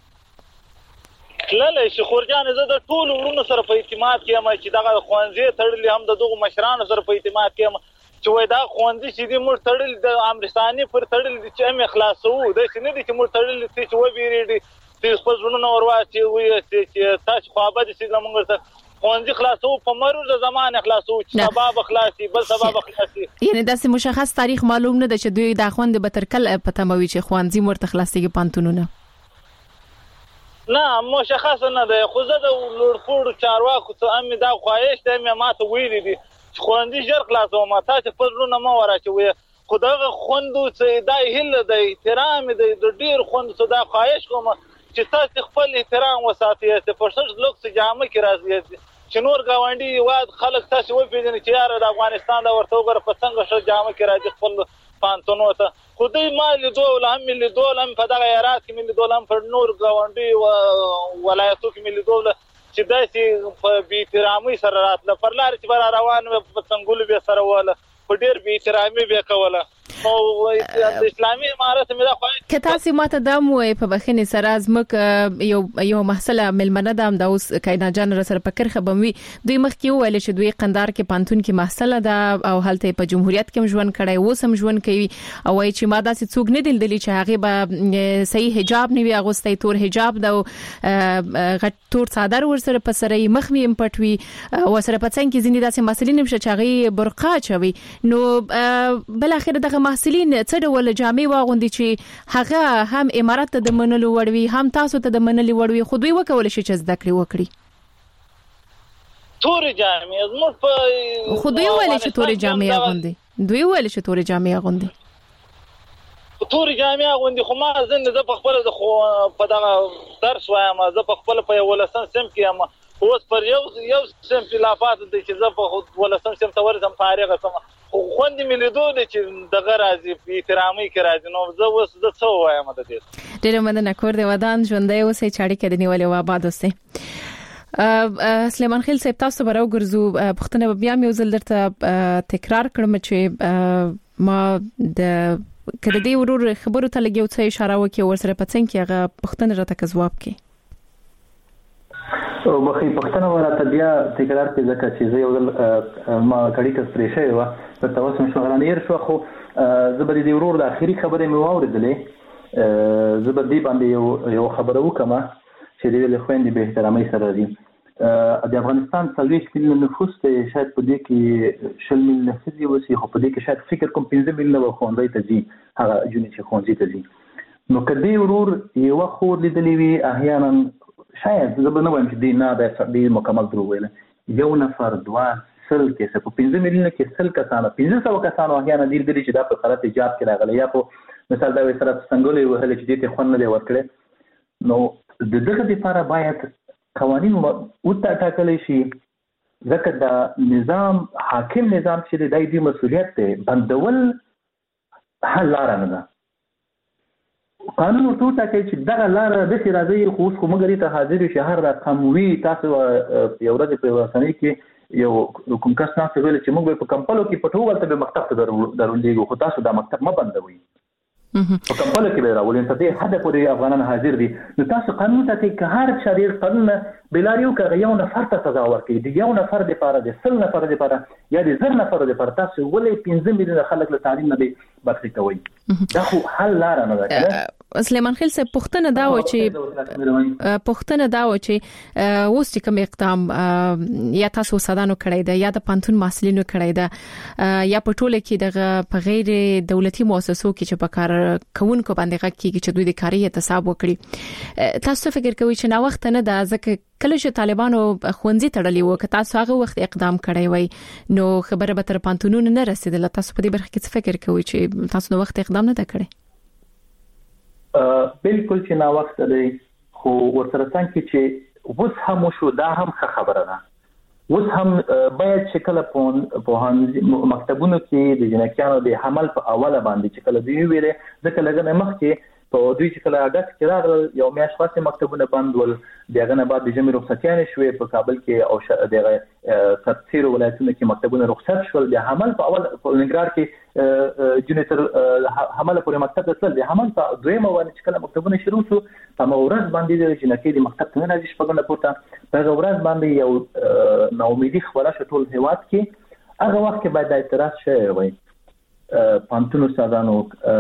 لله چې خورجان زه د ټولو ورونو سره په اعتماد کې ما چې دغه خوانزي تړلې هم د دغه مشرانو سره په اعتماد کې چې وای دا خوانزي چې دې مور تړل د امرستاني پر تړل چې ام اخلاصو د شنه دي چې مور تړل چې و بیریږي چې خپل ورونو ورواچي وي چې تاسو خو ابد چې زمونږ ته خوانزي خلاصو په مرور زمان خلاصو چې سبب خلاصي بل سبب خلاصي یعنی داسې مشخص تاریخ معلوم نه ده چې دوی د خوند به تر کله پته موي چې خوانزي مور ته خلاصيږي پانتونونه نه مشخص نه ده خو زه د لوړپوړو چارواکو ته امي دا خواهش ته مې ماته ویلي دي چې خوندې ژر خلاصو ما تاسو په ورونه ما وراچوي خو دغه خوندو چې دا هله د احترام د ډیر خوند څخه دا خواهش کوم چې تاسو خپل احترام وساتئ چې په څه لوکس جامه کې راځي چې نور گاونډي واد خلک تاسو وپیژنئ چې یار د افغانستان د ورته وګره په څنګه شو جامه کې راځي خپل پانتونو ته خدای مال دول هم ملي دول هم په دغه یارات کې ملي دول هم پر نور گاونډي او ولایتو کې ملي دول چې داسې په بي احترامي سره راتله پر لار چې بار روان په څنګهول به سره وله په ډېر بي احترامي به کوله او د اسلامي امارت مې دا خو که تاسو ماته د مو په بخښنې سره ازمک یو یو محصله ملمنه دام د اوس کاینا جان سره پکر خبموي دوی مخکې ویل چې دوی قندار کې پانتون کې محصله ده او هلته په جمهوریت کې ژوند کړي و سم ژوند کوي او وایي چې ما داسې څوک نه دلدلي چې هغه به صحیح حجاب نه وي اغوستي تور حجاب ده غټ تور صادر ورسره په سره مخ می امپټوي او سره په څنګه کې زنده داسې مسلې نشه چې هغه برقا چوي نو بل اخر دغه محصلین څه ډول جامې واغوندي چې هغه هم امارات ته د منلو وړوي هم تاسو ته د منلو وړوي خو دوی وکول شي چې زده کړې وکړي تورې جامې زموږ په خو دوی ویل چې تورې جامې اغوندي دوی ویل چې تورې جامې اغوندي توري جامعه غوندي خو ما زنه زه په خپل د خو په دغه درس وایم زه په خپل په ولسم سم کې یم اوس پر یو یو سم خلافات د چې زه په ولسم سم ته ورسم فارغه سم خو خوندې مې لیدو چې دغه راځي په احترامي کې راځي نو زه اوس زه څه وایم د دې ډېر مننه کور دی ودان ژوندۍ اوسې چاړي کې د نیولې و آباد اوسې سلیمان خیل صاحب تاسو برو ګرځو پښتنه بیا مې وزل درته تکرار کړم چې ما د کله دې ورور خبرو ته لګیو څه اشاره وکي ورسره پڅن کې هغه پښتنه راته جواب کوي او بخي پښتنه ورته بیا تکرار کې ځکه چې زه یو ما کړي کس پرې شوی و په تاسو مشو غرانیر شو خو زبر دې ورور د اخیری خبره مې واوریدلې زبر دې باندې یو یو خبره وکمه چې دې له خويندې به احترامي سره دي د افغانستان څلويښت میلیون نفوس ته شاید په دې کې شل میلیون نفوس وسی خو په دې کې شاید فکر کوم پنځه میلیون خوندې ته دي هغه جونې چې خوندې ته دي نو کدی ورور یو خو لیدلې وی احیانا شاید زه به نه وایم چې دی نه د دې مکمل درو ویل یو نفر دوا سل کې څه په پنځه میلیون کې سل کسانو پنځه سو کسانو احیانا ډیر ډیر چې دا په خلک ایجاب کې راغلي یا په مثال دا وسره څنګه وهل چې دې ته خون نه ورکړي نو د دغه لپاره باید قوانین او ټاکل شي ځکه د نظام حاکم نظام چې د دې مسولیت ته بندول حل لار نه ده قانون ورته ټاکي چې دغه لار د سي راځي خو اوس کومګری ته حاضر شهر رقموي تاسو یو ورځ په وسنۍ کې یو کوم کس نه ویل چې موږ په کمپلو کې پټو ولته به مکتب ته درولېږو خو تاسو دا مکتب ما بندوي په کمپل کې به راولین ته دې حد پورې افغانان حاضر دي نو تاسو قانون ته کې هر شریر قانون بلاریو کې یو نفر ته سزا ورکړي دی یو نفر د پاره د سل نفر د پاره یا د زر نفر د پاره تاسو ولې پنځه میلیون خلک له تعلیم نه برخې کوي دا خو حل لار نه ده سلیمان خیل صاحب پښتنه دا و چې پښتنه دا و چې اوس چې کوم اقدام یا تاسو سادانو کړی دی یا د پانتون مسلینو کړی دی یا په ټوله کې د په غیر دولتي مؤسسو کې چې په کار کوونکو باندې غږی چې دوی د کاری احتساب وکړي تاسو فکر کوئ چې نا وخت نه دا ځکه کله چې طالبانو خوندې تړلې و که تاسو هغه وخت اقدام کړی وای نو خبره به تر پانتونونو نه رسیدله تاسو په دې برخه کې څه فکر کوئ چې تاسو نو وخت اقدام نه کړی بالکل چې نا وخت دی خو ورسره څنګه چې وس هم شو دا هم خبره ده وس هم باید چې کله په مکتبونو کې د جنکیانو د حمل په اوله باندې چې کله دی ویلې ځکه لګنه مخ کې په دوی چې کله اگست کې راغله یو میاشت خاصه مکتبونه بند ول دغه نه بعد د جمع رخصتیان شوې په کابل کې او دغه سرتیر ولایتونو کې مکتبونه رخصت شول د حمل په اول په نګران کې جنتر حمل پورې مکتب تل د حمل په دویمه باندې چې کله مکتبونه شروع شو په مورز باندې د جنکې د مکتب ته نه راځي شپږ نه پورته په ورځ باندې یو ناامیدي خبره شټول هیواد کې هغه وخت کې باید اعتراض شوی وي پانتونو سادانو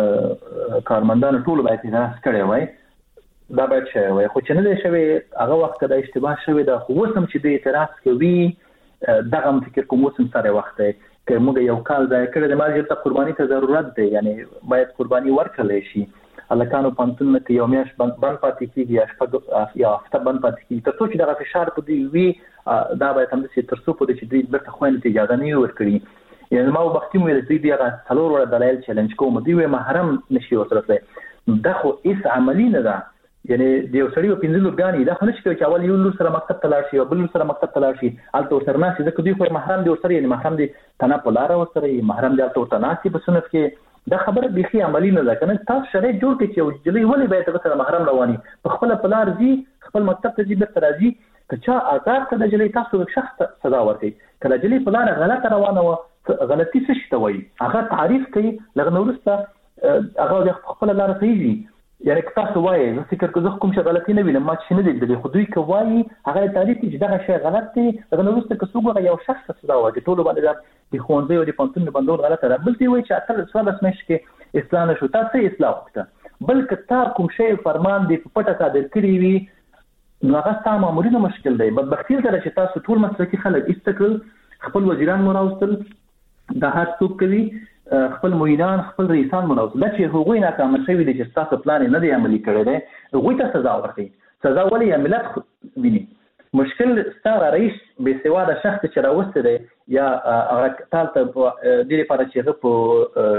کارمندانو ټول باید اعتراض کړی وای دا باید شوی وای خو چې نه دی شوی هغه وخت د اشتباه شوی دا خو سم چې د اعتراض کوي دغه فکر کوم سم سره وخت دی که موږ یو کال ځای کړی د ماجر ته قرباني ته ضرورت دی یعنی باید قرباني ورکړل شي الکانو پانتون کې یو میاش بند پاتې کیږي یا شپږ یا هفته بند پاتې کیږي تر څو چې دغه فشار په دی وی دا باید هم چې تر څو په دې چې دوی برته خوینه ته اجازه نه ورکړي یعنی ما وبختي مې د دې هغه څلور وړ دلایل چیلنج کوم دی و محرم نشي ورسره دا خو هیڅ عملی نه ده یعنی د یو سړي په پنځه لورګانی دا خو نشي چې اول یو لور سره مکتب ته لاړ شي او بل لور سره مکتب ته لاړ شي الته سره ناسي ځکه دوی خو محرم دی سره یعنی محرم دی تنه په لار سره محرم دی الته ورته ناسي په سنت کې دا خبره بيخي عملی نه ده کنه تاسو شرع جوړ کړئ چې جلې ولې باید سره محرم رواني په خپل پلار زی خپل مکتب ته زی به راځي کچا آزاد کړه جلې تاسو شخص صدا ورکړي کله جلې په لار غلطه روانه و غلطي څه شته وای هغه تعریف کوي لغه نورسته هغه د خپل لار کوي یعنی تاسو وایي زه فکر کوم کوم څه غلطي نه وینم ما چې نه دی د خودوي کوي هغه تعریف چې دغه شی غلط دی لغه نورسته کڅوګه یو شخص صدا وایي ټول باندې د خوندې او د پانتون باندې غلطه ده بل دی وایي چې اصل سوال اسمش کې اسلام شو تاسو اسلام وکړه بل کته کوم شی فرمان دی په پټه صادر کړی وي نو هغه ستاسو مامورینه مشکل دی بدبختی سره چې تاسو ټول مسلکي خلک استقل خپل وزیران مراوستل د هر څوک کوي خپل موینان خپل رئیسان مراوستل چې هغوی ناکام شوي دي چې تاسو پلان نه دی عملي کړی دی هغوی ته سزا ورکړي سزا ولې یا ملت ویني مشکل ستاره رئیس به سواده شخص چې راوسته دی یا هغه تاسو د دې لپاره چې په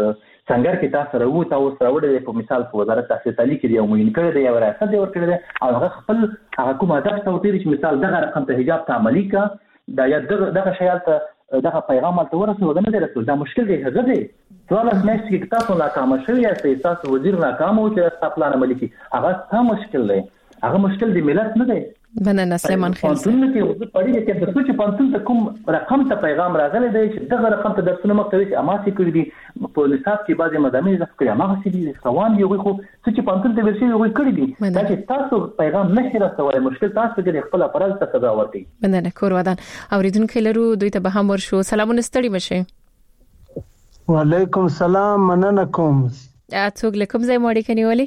څنګه کې تاسو راو تاسو راوړل په مثال په وزارت تحصیل تعلیم کې یو مين کړی دی یو ریاست دی ورکړی دی او هغه خپل هغه کوم هدف ته وتیری چې مثال دغه رقم ته حجاب ته عملی کا دا یا دغه دغه شیال ته دغه پیغام ته ورسول نه دی رسول دا مشکل دی هغه دی ټول اساس کې تاسو ناکام شوی یا تاسو وزیر ناکام او چې تاسو پلان عملی کی هغه څه مشکل دی هغه مشکل دی ملت نه دی مننه سلیمان خیل پانتون کې وځي پړې کې د څه پانتون ته کوم رقم ته پیغام راغلی دی چې دغه رقم ته درسونه مختوي چې اماسي کړی دي په نصاب کې بعضي مضامین ذکر کړي اماسي دي روان دي خو چې پانتون ته ورشي وي کړی دي دا چې تاسو پیغام نشي راځوي مشکل تاسو کې خپل افراد ته سزا ورکړي مننه کور ودان اوریدونکو لرو دوی ته به هم ورشو سلامونه ستړي مشه وعلیکم السلام مننه کوم څوک لکم زای ماړي کنيولي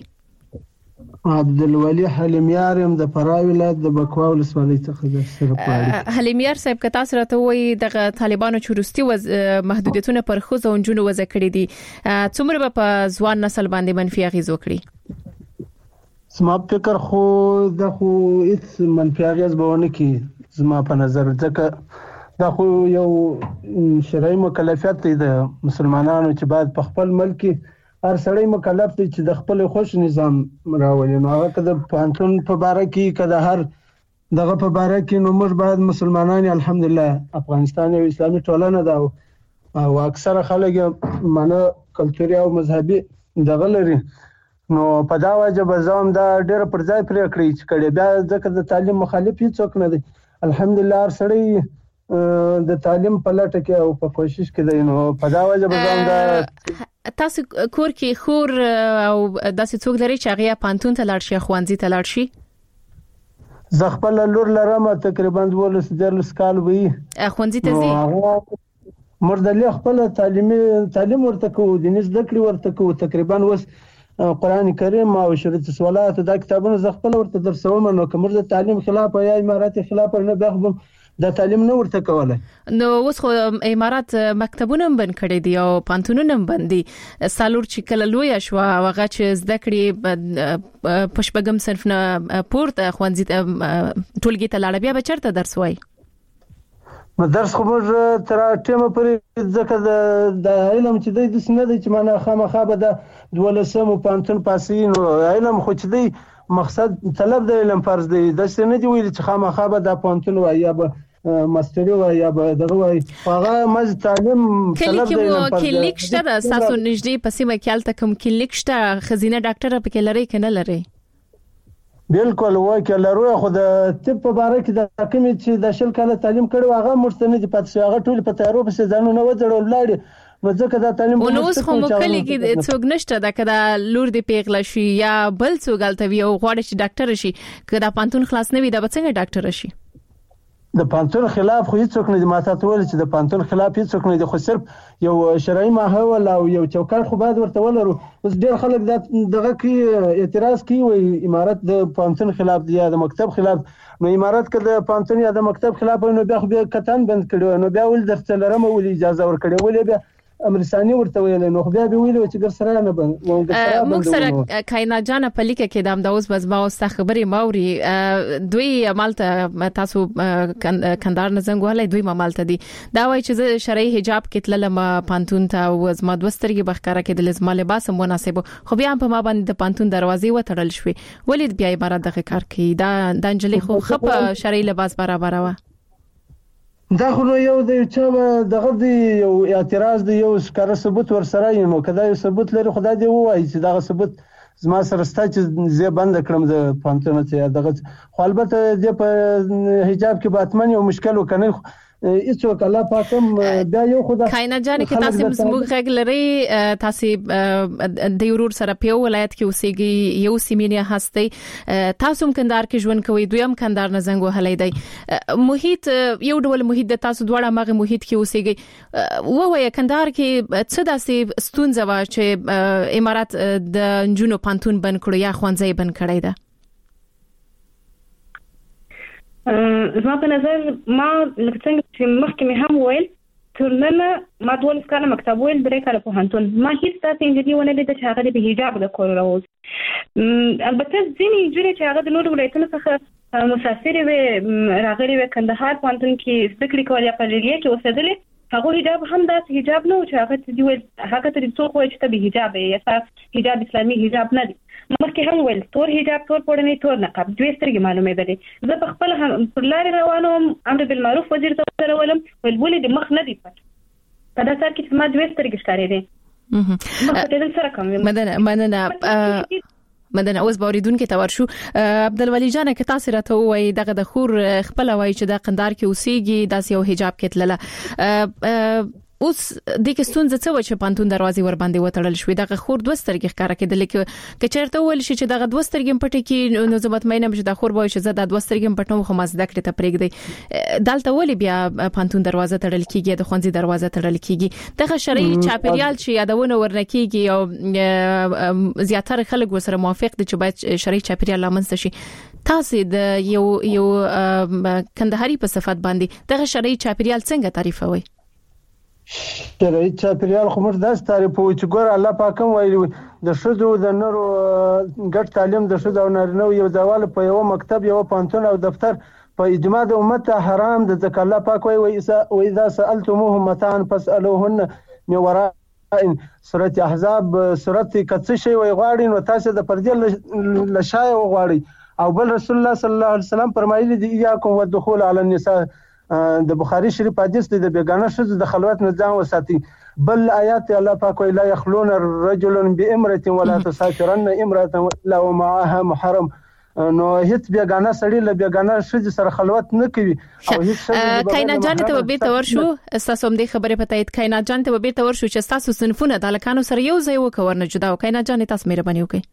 عبدالولي حلیمیار يم د فراه ولایت د بکوا ولسوالۍ څخه د سره پاړي حلیمیار صاحب که تاسو راته وایي د طالبانو چورستي وز محدودیتونه پر خو ځونجونو وځ کړی دي څومره په ځوان نسل باندې منفي اغیز وکړي زما فکر خو د خو هیڅ منفي اغیز به ونه کی زما په نظر ځکه دا خو یو شرعي مکلفیت دی د مسلمانانو چې باید په خپل ملک هر سړی مکلف دی چې د خپل خوش نظام راولي نو هغه کده پانتون په باره کې کده هر دغه په باره کې نو موږ باید مسلمانان الحمدلله افغانستان یو اسلامي ټولنه ده او اکثره خلک معنی کلتوري او مذهبي دغه لري نو په دا وجه به زوم دا ډېر پر ځای پرې کړی چې کړي بیا ځکه د تعلیم مخالف هیڅوک نه دی الحمدلله هر سړی د تعلیم په لټه کې او په کوشش کې دی نو په دا وجه به زوم دا تاسو کور کې خور او داسې څوک لري چې هغه پانتون ته لاړ شي خوانځي ته لاړ شي زه خپل لور لرم تقریبا دولس درلس کال وي خوانځي ته ځي مردلي خپل تعلیمي تعلیم ورته کوو د نس ذکر ورته کوو تقریبا وس قران کریم او شریعت الصلاه دا کتابونه زه خپل ورته درسوم نو کوم د تعلیم خلاف یا امارات خلاف نه بخبم دا تعلیم نه ورته کوله نو اوس خو امارات مکتبونه بند کړي دي او پانتونونه بند دي سالور چې کله لوی شو هغه چې زده کړي پښپګم صرف نه پورته خوانځي ټولګي ته لاړ بیا به چرته درس وای نو درس خو موږ تر ټیمه پرې ځکه د علم چې د دې سند چې معنا خامخا به د دولسم پانتون پاسین او علم خو چې دی مقصد طلب د علم فرض دی د سند دی ویل چې خامخا به د پانتون وای یا به ماستری وای یا به دغه وای هغه مز تعلیم طلب دی علم فرض کلیک شته د اساسو نږدې پسې مکیال تکم کلیک شته خزینه ډاکټر په کې لري کنه لري بالکل وای کې لرو خو د طب په باره کې د کوم چې د شل کاله تعلیم کړو هغه مستند پاتې هغه ټول په تیارو په ځانو نه وځړول لاړ وځکه دا تعلیم نو اوس خو مکلي کې څوک نشته دا کدا لور دی پیغله شي یا بل څوک غلطوي او غواړي چې ډاکټر شي کدا پانتون خلاص نه وي دا څنګه ډاکټر شي د پانتون خلاف خو هیڅوک نه ماته تول چې د پانتون خلاف هیڅوک نه خو صرف یو شرعي ماحول او یو چوکاټ خو باید ورته ولرو اوس ډیر خلک دغه کې اعتراض کوي وي امارات د پانتون خلاف دی یا د مکتب خلاف نو امارات کې د پانتون یا د مکتب خلاف نو بیا خو بیا کتان بند کړو نو بیا ول درته لرم ول اجازه ور کړې ول بیا امرساني ورته ویل نو بیا به ویل چې ګر سره نه بند موږ سره کاینا جان په لیکه کې د امداوس بزما او خبرې ماوري دوی عملته تاسو کندار نه زنګولای دوی عملته دي دا وایي چې شرعي حجاب کې تللم پانتون ته او زما دوسترګي بخکاره کې د لزما لباس مناسب خو بیا په ما باندې د پانتون دروازې وتړل شوې ولید بیا عبارت دغه کار کوي دا د انجلي خو خپ شرعي لباس برابر و دا خو یو د چا دغه دی یو اعتراض دی یو ښکار ثبوت ور سره یو کدا یو ثبوت لري خدای دی وایي چې دغه ثبوت زما سره ستا چې زه بند کړم د پانتون ته دغه خو البته د په حجاب کې باتمن یو مشکل وکنه هیڅ وکلا پاتم بیا یو خدای کاینا جان کې تاسو زموږ غږ لري تاسو د یورور سره په ولایت کې اوسېږي یو سیمینه هستي تاسو هم کندار کې ژوند کوي دویم کندار نه زنګ وهلې دی محیط یو ډول محیط د تاسو دواړه مغه محیط کې اوسېږي ووایي کندار کې څه داسې ستونزه وا چې امارات د جنونو پانتون بند کړو یا خوانځي بند کړی ده زما په نظر ما لکه څنګه چې مخکې مې هم ویل ترنه ما دولس کاله مکتب ویل درې کاله پوهنتون ما هیڅ داسې انجینری ونه لیده چې هغه د حجاب د کول راوځي البته ځینې انجینری چې هغه د نورو ولایتونو څخه مسافرې وي راغلي وي کندهار پوهنتون کې زده کړې کول یا په لیلیه کې اوسېدلې هغه حجاب هم داس حجاب نه چې هغه ته دی ول هغه ته څوک وایي چې به حجاب یې یا حجاب اسلامي حجاب نه دی مخکې هم ول تور حجاب تور پړنی تور نقاب دوی سترګې معلومه ده زه په خپل پر لارې روانم امر بالمعروف وزیر ته ورولم ول ولې د مخ نه دی پټ په دا سر کې ما دوی سترګې ښکارې دي مخ ته سره کوم مدنه مدنه مدنه اوس باوریدون کې تور شو عبدالولی جان که تاسو راته وای دغه د خور خپل وای چې د قندار کې اوسېږي داس یو حجاب کې تلله اوس د کستون څه و چې پانتون دروازې ور باندې وټړل شوې دغه خور دوه سترګې ښکارا کېدل کې چیرته ول شي چې دغه دوه سترګې پټې کې نو زبط مینه چې د خور وای چې زه د دوه سترګې پټنو خو مزه دکړه ته پرېږدي دالته ولې بیا پانتون دروازه تړل کېږي د خوندې دروازه تړل کېږي دغه شرعي چاپیریال چې یادونه ورنکېږي او زیاتره خلک وسره موافق دي چې باید شرعي چاپیریال لامنځ شي تاسو د یو یو کندهاري په صفات باندې دغه شرعي چاپیریال څنګه تعریفوي شرعي چاپیریال خو موږ داس تعریفو چې ګور الله پاکم وایي د شذو د نورو ګډ تعلیم د شذو او نارینه یو ځوال په یو مکتب یو پانتون او دفتر په اجماع د امت حرام د ځکه الله پاک وایي و اذا سالتموهم متاعا فاسالوهن من وراء سورۃ احزاب سورۃ کڅ شي وي غواړي نو تاسو د پردې لشای غواړي او بل رسول الله صلی الله علیه وسلم فرمایلی دی اياکم والدخول علی النساء د بخاری شریف حدیث دی د بیگانه شذ د خلوت نظام وساتي بل آیات الله پاک وی لا يخلون الرجل بامرأة ولا تسافرن امرأة الا ومعها محرم نو هیڅ بیگانه سړی له بیگانه شذ سره خلوت نه کوي او هیڅ کینا جان ته به تور شو تاسو هم دې خبره پته ایت کینا جان ته به تور شو چې تاسو صنفونه د لکانو سره یو ځای وکور نه جدا کینا جان تاسو مهرباني وکړئ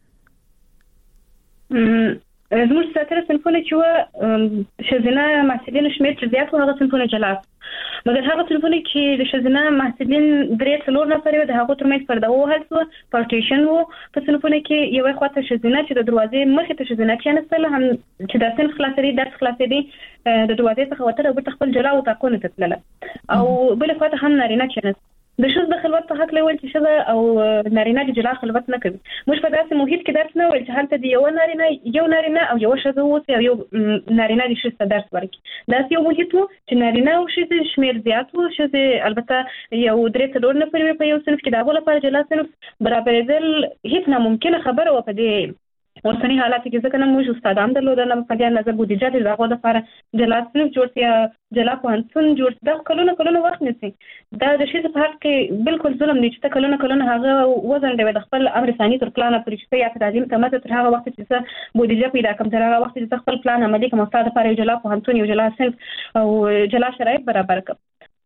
زموږ ستاسو صنفونه چې شزینه محصلین شمیر چې زیات هغه صنفونه جلاس مګر هغه صنفونه چې د شزینه محصلین درې څلور نفر د هغه ترمنځ پرده وهل سو پارټیشن وو په صنفونه کې یو خواته شزینه چې د دروازې مخې ته شزینه کې نستله هم چې د صنف خلاصري درس خلاصري د دروازې څخه وتر او خپل جلا او تاکونه تتلله او بل خواته هم نارینه کې د شوز د خلوت په حق لول چې شذ او نارینه د جلا خلوت نه کوي موږ په داسې محیط کې درس نه ول چې هلته دی یو نارینه یو نارینه او یو شذ او یو نارینه د شذ درس ورکړي دا یو محیط وو چې نارینه او شذ شمیر زیات وو شذ البته یو درې څلور نفر په یو صنف کې دا بوله پر جلا صنف برابرېدل هیڅ ناممکنه خبره و په دې اوسنی حالات کې ځکه نه موږ استادان درلودل په دې نظر بودیجه د هغه لپاره جلا صنف جوړ یا جلا پانتون جوړ دا کلونه کلونه وخت نسی دا د شي په حق کې بالکل ظلم دی چې کلونه کلونه هغه وزن دی د خپل امر ثاني تر پلان پرې یا تعلیم ته مته تر هغه وخت چې بودیجه پیدا کوم تر هغه وخت چې خپل پلان عملي کوم استاد لپاره جلا پانتون یو جلا صنف او جلا شرایط برابر کړ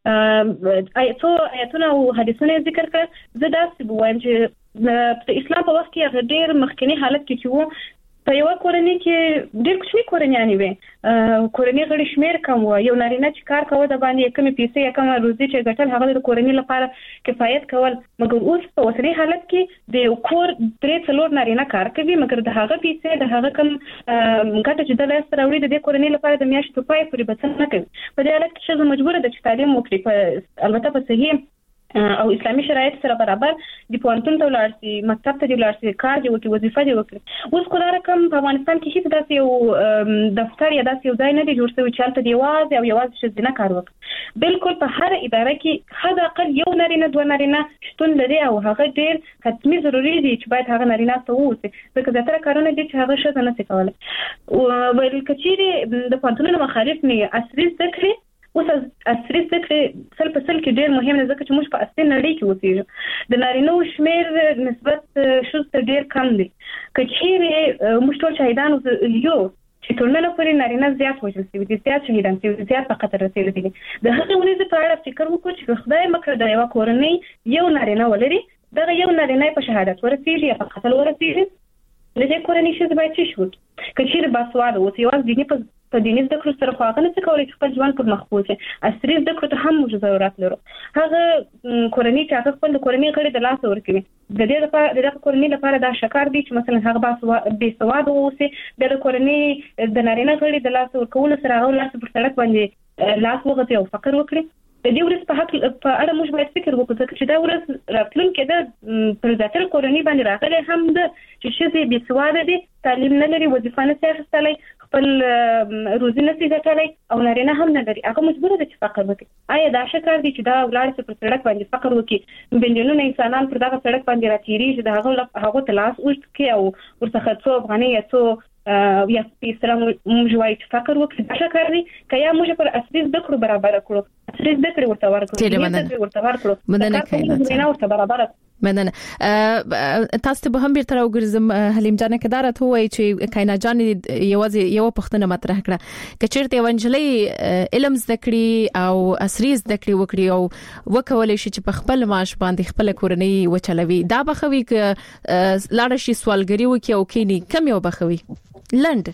آیتو آیتونه او حدیثونه ذکر کړ زه دا څه وایم چې په اسلام په وخت کې هغه ډېر مخکنی حالت کې چې وو په یو کورنۍ کې ډېر کوچني کورنۍ وي کورنۍ غړي شمیر کم و یو نارینه چې کار کوي د باندې کمی پیسې یا کوم روزي چې ګټل هغه د کورنۍ لپاره کفایت کول مګر اوس په اوسنی حالت کې د کور درې څلور نارینه کار کوي مګر د هغه پیسې د هغه کم ګټه چې د لاس راوړي د کورنۍ لپاره د میاشتې پای پورې بچنه نه کوي په دې حالت کې چې مجبور ده چې تعلیم وکړي په البته په صحیح او اسلامي شرایط سره برابر دی پوانتون ته ولاړ شي مکتب ته دی ولاړ شي کار دی وکړي وظیفه دی وکړي اوس خو دا رقم په افغانستان کې هیڅ داسې یو دفتر یا داسې یو ځای نه دی جوړ شوی چې هلته دی یوازې او یوازې ښځینه کار وکړي بالکل په هر اداره کې حد اقل یو نارینه دوه نارینه شتون لري او هغه ډېر حتمي ضروري دی چې باید هغه نارینه ته ووسي ځکه زیاتره کارونه دي چې هغه ښځه نشي کولی ویل کچېرې د پوهنتونونو مخالف نه عصري زده کړې اوس عصري زده کړې سل په سل کې ډېر مهم دی ځکه چې موږ په اصلي نړۍ کې اوسېږو د نارینه‌و شمېر نسبت ښځو ته ډېر کم دی که چیرې موږ ټول شهیدان یو چې ټولنه پورې نارینه زیات وژل شوي دي زیات شهیدان شوي دي زیات په خطر رسېدلي دي د هغې ورځې په اړه فکر وکړو چې خدای مکړه د یوه کورنۍ یو نارینه ولري دغه یو نارینه په شهادت ورسېږي یا په قتل ورسېږي د دې کورنۍ ښځې باید څه شي وکړي که چیرې باسواده اوس یوازې دیني په په دیني زده کړو سره خو هغه نشي کولی چې خپل ژوند پر مخ بوځي عصري زده کړو ته هم موږ ضرورت لرو هغه کورنۍ چې هغه خپل د کورنۍ غړي د لاسه ورکوي د دې لپاره د دغه کورنۍ لپاره دا شکار دی چې مثلا هغه بې سواده واوسي د کورنۍ د نارینه غړي د لاسه ورکولو سره هغه لاس پر سړک باندې لاس وغځي او فقر وکړي د دې ورځ په حق په اړه موږ باید فکر وکړو چې دا ورځ راتلونکې ده پر ذاتي کورنۍ باندې راغلي هم ده چې ښځې بې سواده دي تعلیم نه لري وظیفه نه شي اخیستلی خپل روزي نسي ګټلای او نارینه هم نه لري هغه مجبور دي چې فقر وکړي آیا دا شکر دي چې دا ولادت پر سړک باندې فقر وکړي مليونونه انسانان پر دغه سړک باندې راټیریږي د هغه هغه تلاش وکړي او ورڅخه څو افغانۍ څو یا په اسلام موږ فقر وکړي شکر دي کیا موږ پر اصلي ذکر برابر کړو اصلي ذکر ورته ورکړو ورته ورکړو مننه کایله ورته برابر مننه تاسو به هم بیرته راوګرځم حلیم جان کدار ته وایي چې کاینا جان یوازې یو پښتنه مطرح کړه کچېرته ونجلې علم ذکرې او اصلي ذکرې وکړي او وکولې شي چې په خپل معاش باندې خپل کورنۍ وچلوي دا بخوي ک لاړ شي سوالګری وکي او کینی کم یو بخوي لند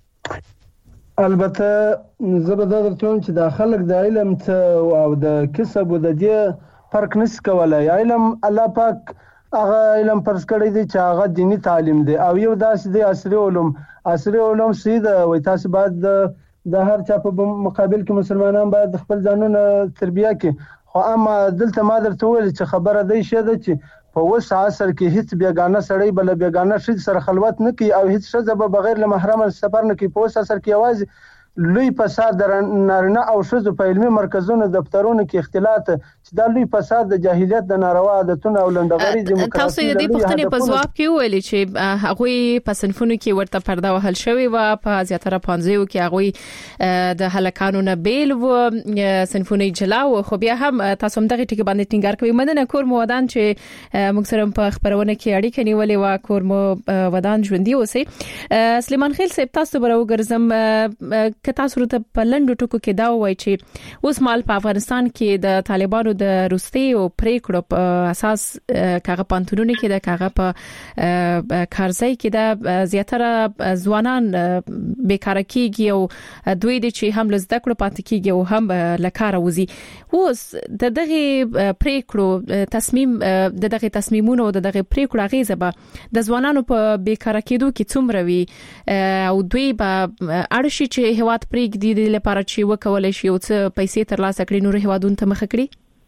البته زبردست درته چې د خلک د علم ته او د کسب او د دې فرق نس کولای علم الله پاک هغه علم پرس کړی دی چې هغه دینی تعلیم دی او یو داسې دی عصري علوم عصري علوم سیده وای تاسو باید د هر چا په مقابل کې مسلمانان باید خپل ځانونه تربیه کړي خو اما دلته ما درته ویل چې خبره دی شه ده چې په وس عصر کې هیڅ بیگانه سړی بل بیگانه شې سره خلوت نه کوي او هیڅ شزه به بغیر له محرم سفر نه کوي په وس عصر کې आवाज لوی فساد در نارینه او شذ په علمي مرکزونو دفترونو کې اختلاط چې دا لوی فساد د جاهلیت د ناروا عادتونو او لندغري دیموکراسي تاسو د دې پښتنې په جواب کې ویلي چې هغه په صنفونو کې ورته پرده وهل شوی و په زیاتره پانځیو کې هغه د هلکانو نه بیل و صنفونه جلا او خو بیا هم تاسو هم دغه ټکی باندې ټینګار کوي مننه کور مو ودان چې موږ سره په خبرونه کې اړیکه نیولې و کور مو ودان ژوندۍ اوسئ سلیمان خیل صاحب تاسو برو ګرځم که تاسو ته په لندو ټکو کې دا وایي چې اوس مال په افغانستان کې د طالبانو د روسي او پریکړو په اساس کاغه پانتونونه کې د کاغه په کارځای کې د زیاتره ځوانان بیکاره کیږي او دوی د چې هم لزده کړو پاتې کیږي او هم لکاره وزي اوس د دغه پریکړو تصمیم د دغه تصمیمونو او د دغه پریکړو غیزه به د ځوانانو په بیکاره کېدو کې څومره وي او دوی به اړشي چې هواد پریک دي لپاره چې وکولای شي او څه پیسې ترلاسه کړي نور هوادونو ته مخ کړي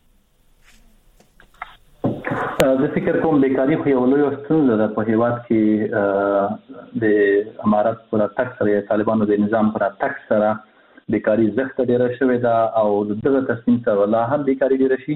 زه فکر کوم بیکاری خو یو لوی ستونزه ده په هیواد کې د امارات پر تک سره طالبانو د نظام پر تک سره بیکاری زخت ډیره شوې ده او دغه تصمیم سره لا هم بیکاری ډیره شي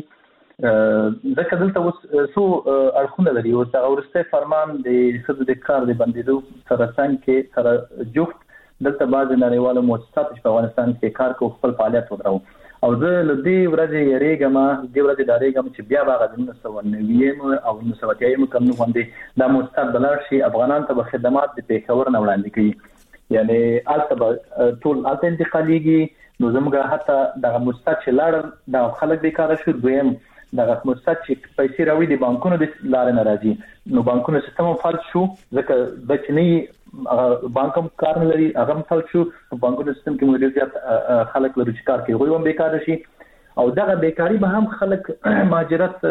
ځکه دلته اوس سو اړخونه لري او د اورسته فرمان د سود د کار د بندیدو سره څنګه کې سره جوخت دلته بعض نړیوالو مؤسسات په افغانستان کې کار کوي خپل فعالیت ودرو او زه له دې ورځې یریږم د ورځې دارېږم چې بیا باغ د نولس سوه نوي او نولس سوه اتیا کم نو باندې دا مؤسسات بلار شي افغانان ته خدمات د پیښور نه وړاندې کوي یعنی البته ټول الته انتقالیږي نو زموږ حتی د مؤسسات چې لاړ د خلک بیکاره شو دویم د مؤسسات چې پیسې راوړي د بانکونو د لارې نه راځي نو بانکونو سیستم فلج شو ځکه د چینی بانکم کار نه لري هغه فلج شو په بانکونو سیستم کې موږ ډیر زیات خلک لري چې کار کوي غوړم بیکاره شي او دغه بیکاری به هم خلک مهاجرت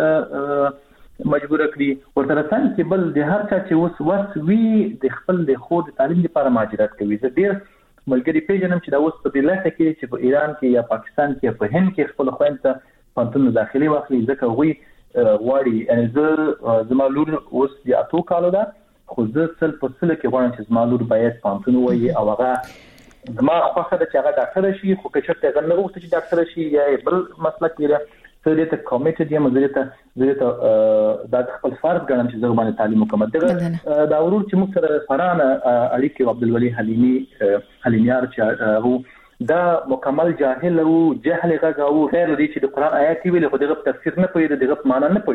مجبور کړي ورته راځي چې بل د هر چا چې اوس وس وی د خپل د خود تعلیم لپاره مهاجرت کوي زه ډیر ملګری پیژنم چې دا اوس په دې لټه کې چې په ایران کې یا پاکستان کې په هند کې خپل خوينده پانتون داخلي واخلي ځکه وی غواړي ان زه زما لور اوس د اتو کالو ده خو زه سل په سل کې غواړم چې زما لور باید پانتون وایي او هغه زما خوښه ده چې هغه ډاکټر شي خو که چېرته هغه نه غوښتي چې ډاکټر شي یا بل مسلک لري زه دې ته کمیټډ یم زه دې ته زه دې ته دا خپل فرض ګڼم چې زه باندې تعلیم وکړم دغه دا ورور چې موږ سره فرانه اړیکې عبدالولي حلیمي حلیمیار چې هو دا مکمل جاهل او جهل غږ او غیر دې چې د قران آیات ویل خو دغه تفسیر نه پوهیږي دغه معنا نه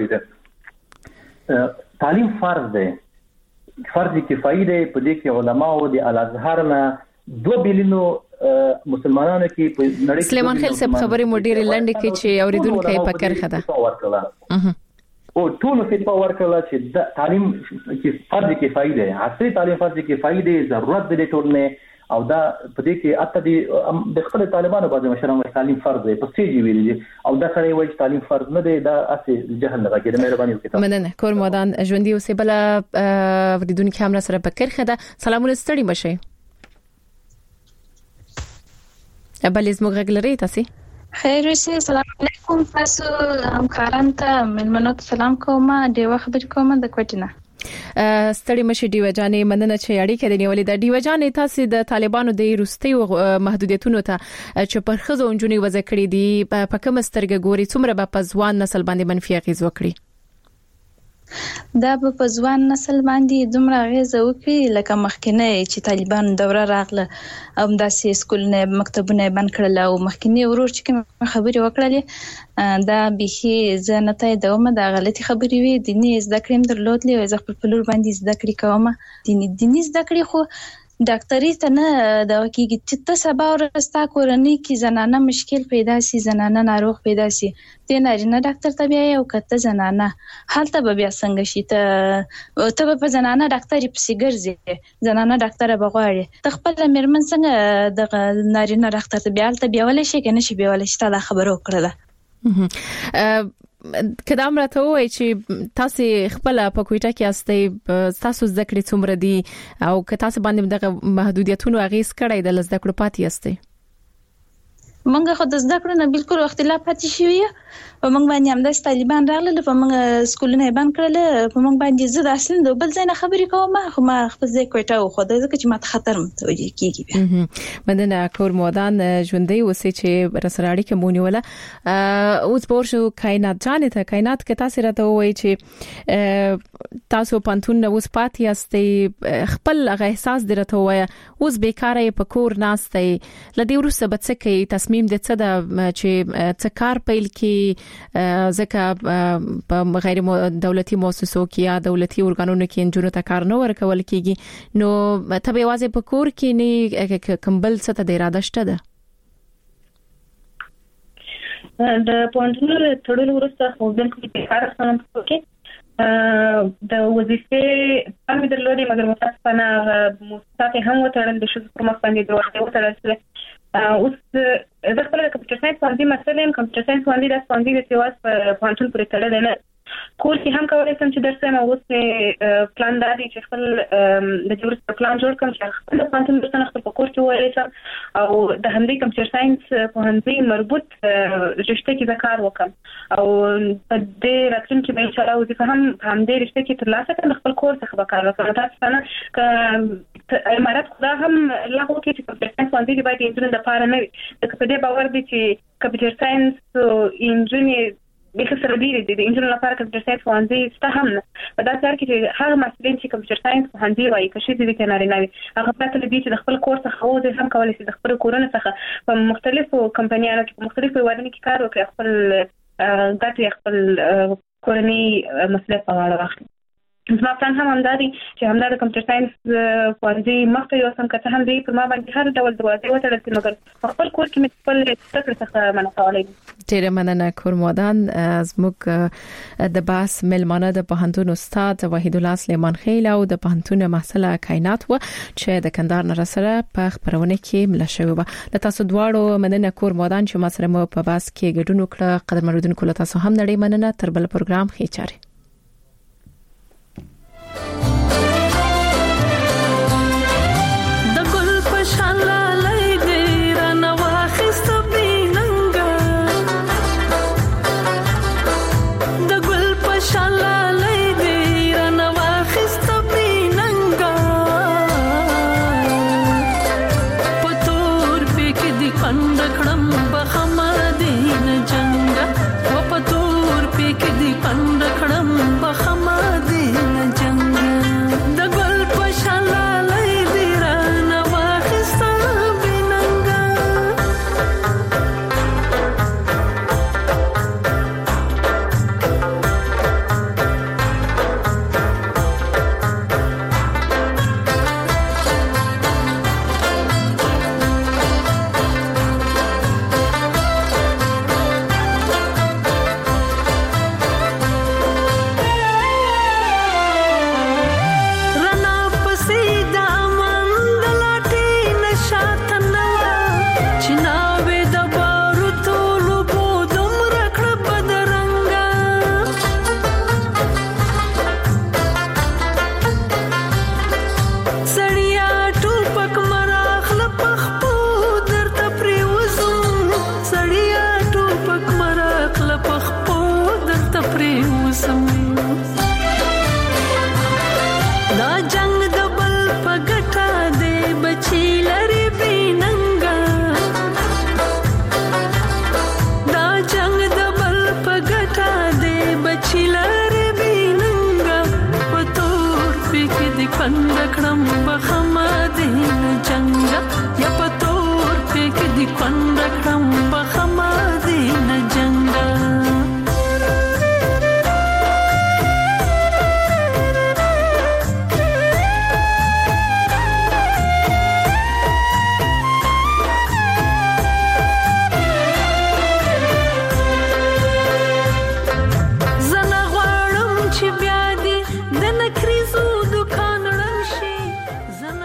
پوهیږي تعلیم فرض دی فرض کفایي دی په دې کې علما او د الازهر نه دو بیلینو مسلمانانو کې په نړۍ کې سلیمان خیل صاحب خبرې مو ډېرې لنډې کې چې اوریدونکو یې پکړ خده او ټول په پاور کړل چې تعلیم کې فرض کفایي دی عصري تعلیم فرض کفایي دی ضرورت دی ټول نه او دا په دې کې اته دي د خپل طالبانو باندې مشران تعلیم فرض دی په سیجی ویلي دي او دا سره وایي تعلیم فرض نه دی دا اصلي جهل نه راګي د مهرباني وکړه مننه کور مودان ژوندۍ اوسې بل اوریدونکو هم سره پکړ خده سلامونه ستړي مشه ابل زموږ غلري تاسو خیر اوسې السلام علیکم تاسو همکاران ته ملمنو ته سلام کوم دی وخت کوم د کوټینه ستړي مشي ډیو جانې مننه چې اړیکه دی نیولې د ډیو جانې تاسو د طالبانو د روستي محدودیتونو ته چې پر خزو انجونی وځ کړی دي په کوم سترګه ګوري څومره به په ځوان نسل باندې منفي اغیز وکړي دا په ځوان نسل باندې دومره غیزه وکړي لکه مخکنه چې طالبان دوره راغله او داسې سکولونه مکتبونه بند کړل او مخکنی ورور چې کوم خبري وکړلې دا به زه نه تای دومره د غلطي خبري وي دیني زده کړم درلودلې او زه خپل پلور باندې زده کړې کوم دیني دیني زده کړې خو ډاکټري ته نه دا کیږي چې ته سبا ورستا کورنۍ کې زنانه مشکل پیدا سي زنانه ناروغ پیدا سي ته نارینه ډاکټر ته بیا یو کته زنانه حالت به بیا څنګه شي ته ته په زنانه ډاکټري پسې ګرځي زنانه ډاکټر بغواړي ته خپل مرمن څنګه د نارینه ډاکټر ته بیا حالت بیا ولې شي کنه شي بیا ولې شي دا خبره وکړه کدام راته وای چې تاسو خپل په کوټه کې استئ تاسو زده کړې څومره دي او که تاسو باندې دغه محدودیتونو اغیز کړی د زده کړو پاتې استئ منګه خو د زده کړو نه بالکل اختلاف پاتې شوی او موږ باندې هم د طالبان راغله په موږ سکولونه باندې کړل په موږ باندې زه د اصل د بل ځای نه خبرې کوم خو ما خپل ځای کوټه خو د ځکه چې ما خطر متوجه کیږي مننه کور مودان ژوندۍ وسې چې رسره اړیکه مونیوله اوس پورشو کائنات جانې ته کائنات کې تاسو راته وایي چې تاسو پانتون اوس پاتې استئ خپل هغه احساس درته وایي اوس بیکاره په کور ناشته لدی ورسره بچکه تصمیم د څه د چې څه کار پیل کی ځکه په غیر دولتي مؤسسو کې یا دولتي ارګانونو کې انجونو ته کار نه ورکول کیږي نو ته به واځي په کور کې نه کمبل څه ته اراده شته ده د پوهنتون تړلو وروسته خو بالکل کار سم کوي د وظیفې په درلودي مګر متاسفانه مستقیم هم وتړل د شوز پر مخ باندې دروازه وتړل اوس زه خپل کمپیوټر ساينس باندې مثلا کمپیوټر ساينس باندې د باندې د سیواس په پوهنتون پورې تړل نه کورس هم کولای شم چې درس ما اوس پلان دادی چې خپل د جوړ پلان جوړ کړم چې خپل پوهنتون درس نه خپل کورس جوړ او د همدې کمپیوټر ساينس پوهنځي مربوط رشته کې کار وکم او په دې راتلونکي به ان شاء الله وظیفه هم همدې رشته کې ترلاسه کړم خپل کورس څخه کار وکړم تاسو نه ک امارات خدا هم لاغو کې چې کمپیوټر ساينس باندې باید انجن د پاره نه وي د په باور دي چې کمپیوټر ساينس انجن به سره دی د انجن لپاره کمپیوټر ساينس باندې سته هم په داسې حال کې چې هر مسلمان چې کمپیوټر ساينس باندې وایي که شي د کناري نه وي هغه پاتې دي چې د خپل کورس څخه هم کولای شي د خپل کورونه څخه په مختلفو کمپنیانو کې په مختلفو وادونو کې کار وکړي خپل ګټي خپل کورنۍ مسله په اړه واخلي زما پلان هم همداري چې همدا د کمپیوټر ساينس باندې مخته یو سم کته هم دی پر ما باندې هر ډول دروازه وتړل چې مګر خپل کور کې مې خپل څه څه منځولای ډیره مننه کور مودان زموږ د باس ملمانه د پوهنتون استاد وحید الله سلیمان خیل او د پوهنتون محصله کائنات و چې د کندهار نه سره په خبرونه کې مل شوی و د تاسو دواړو مننه کور مودان چې ما سره مو په باس کې ګډون وکړه قدر مندونکو له تاسو هم نړۍ مننه تر بل پروګرام خې چاره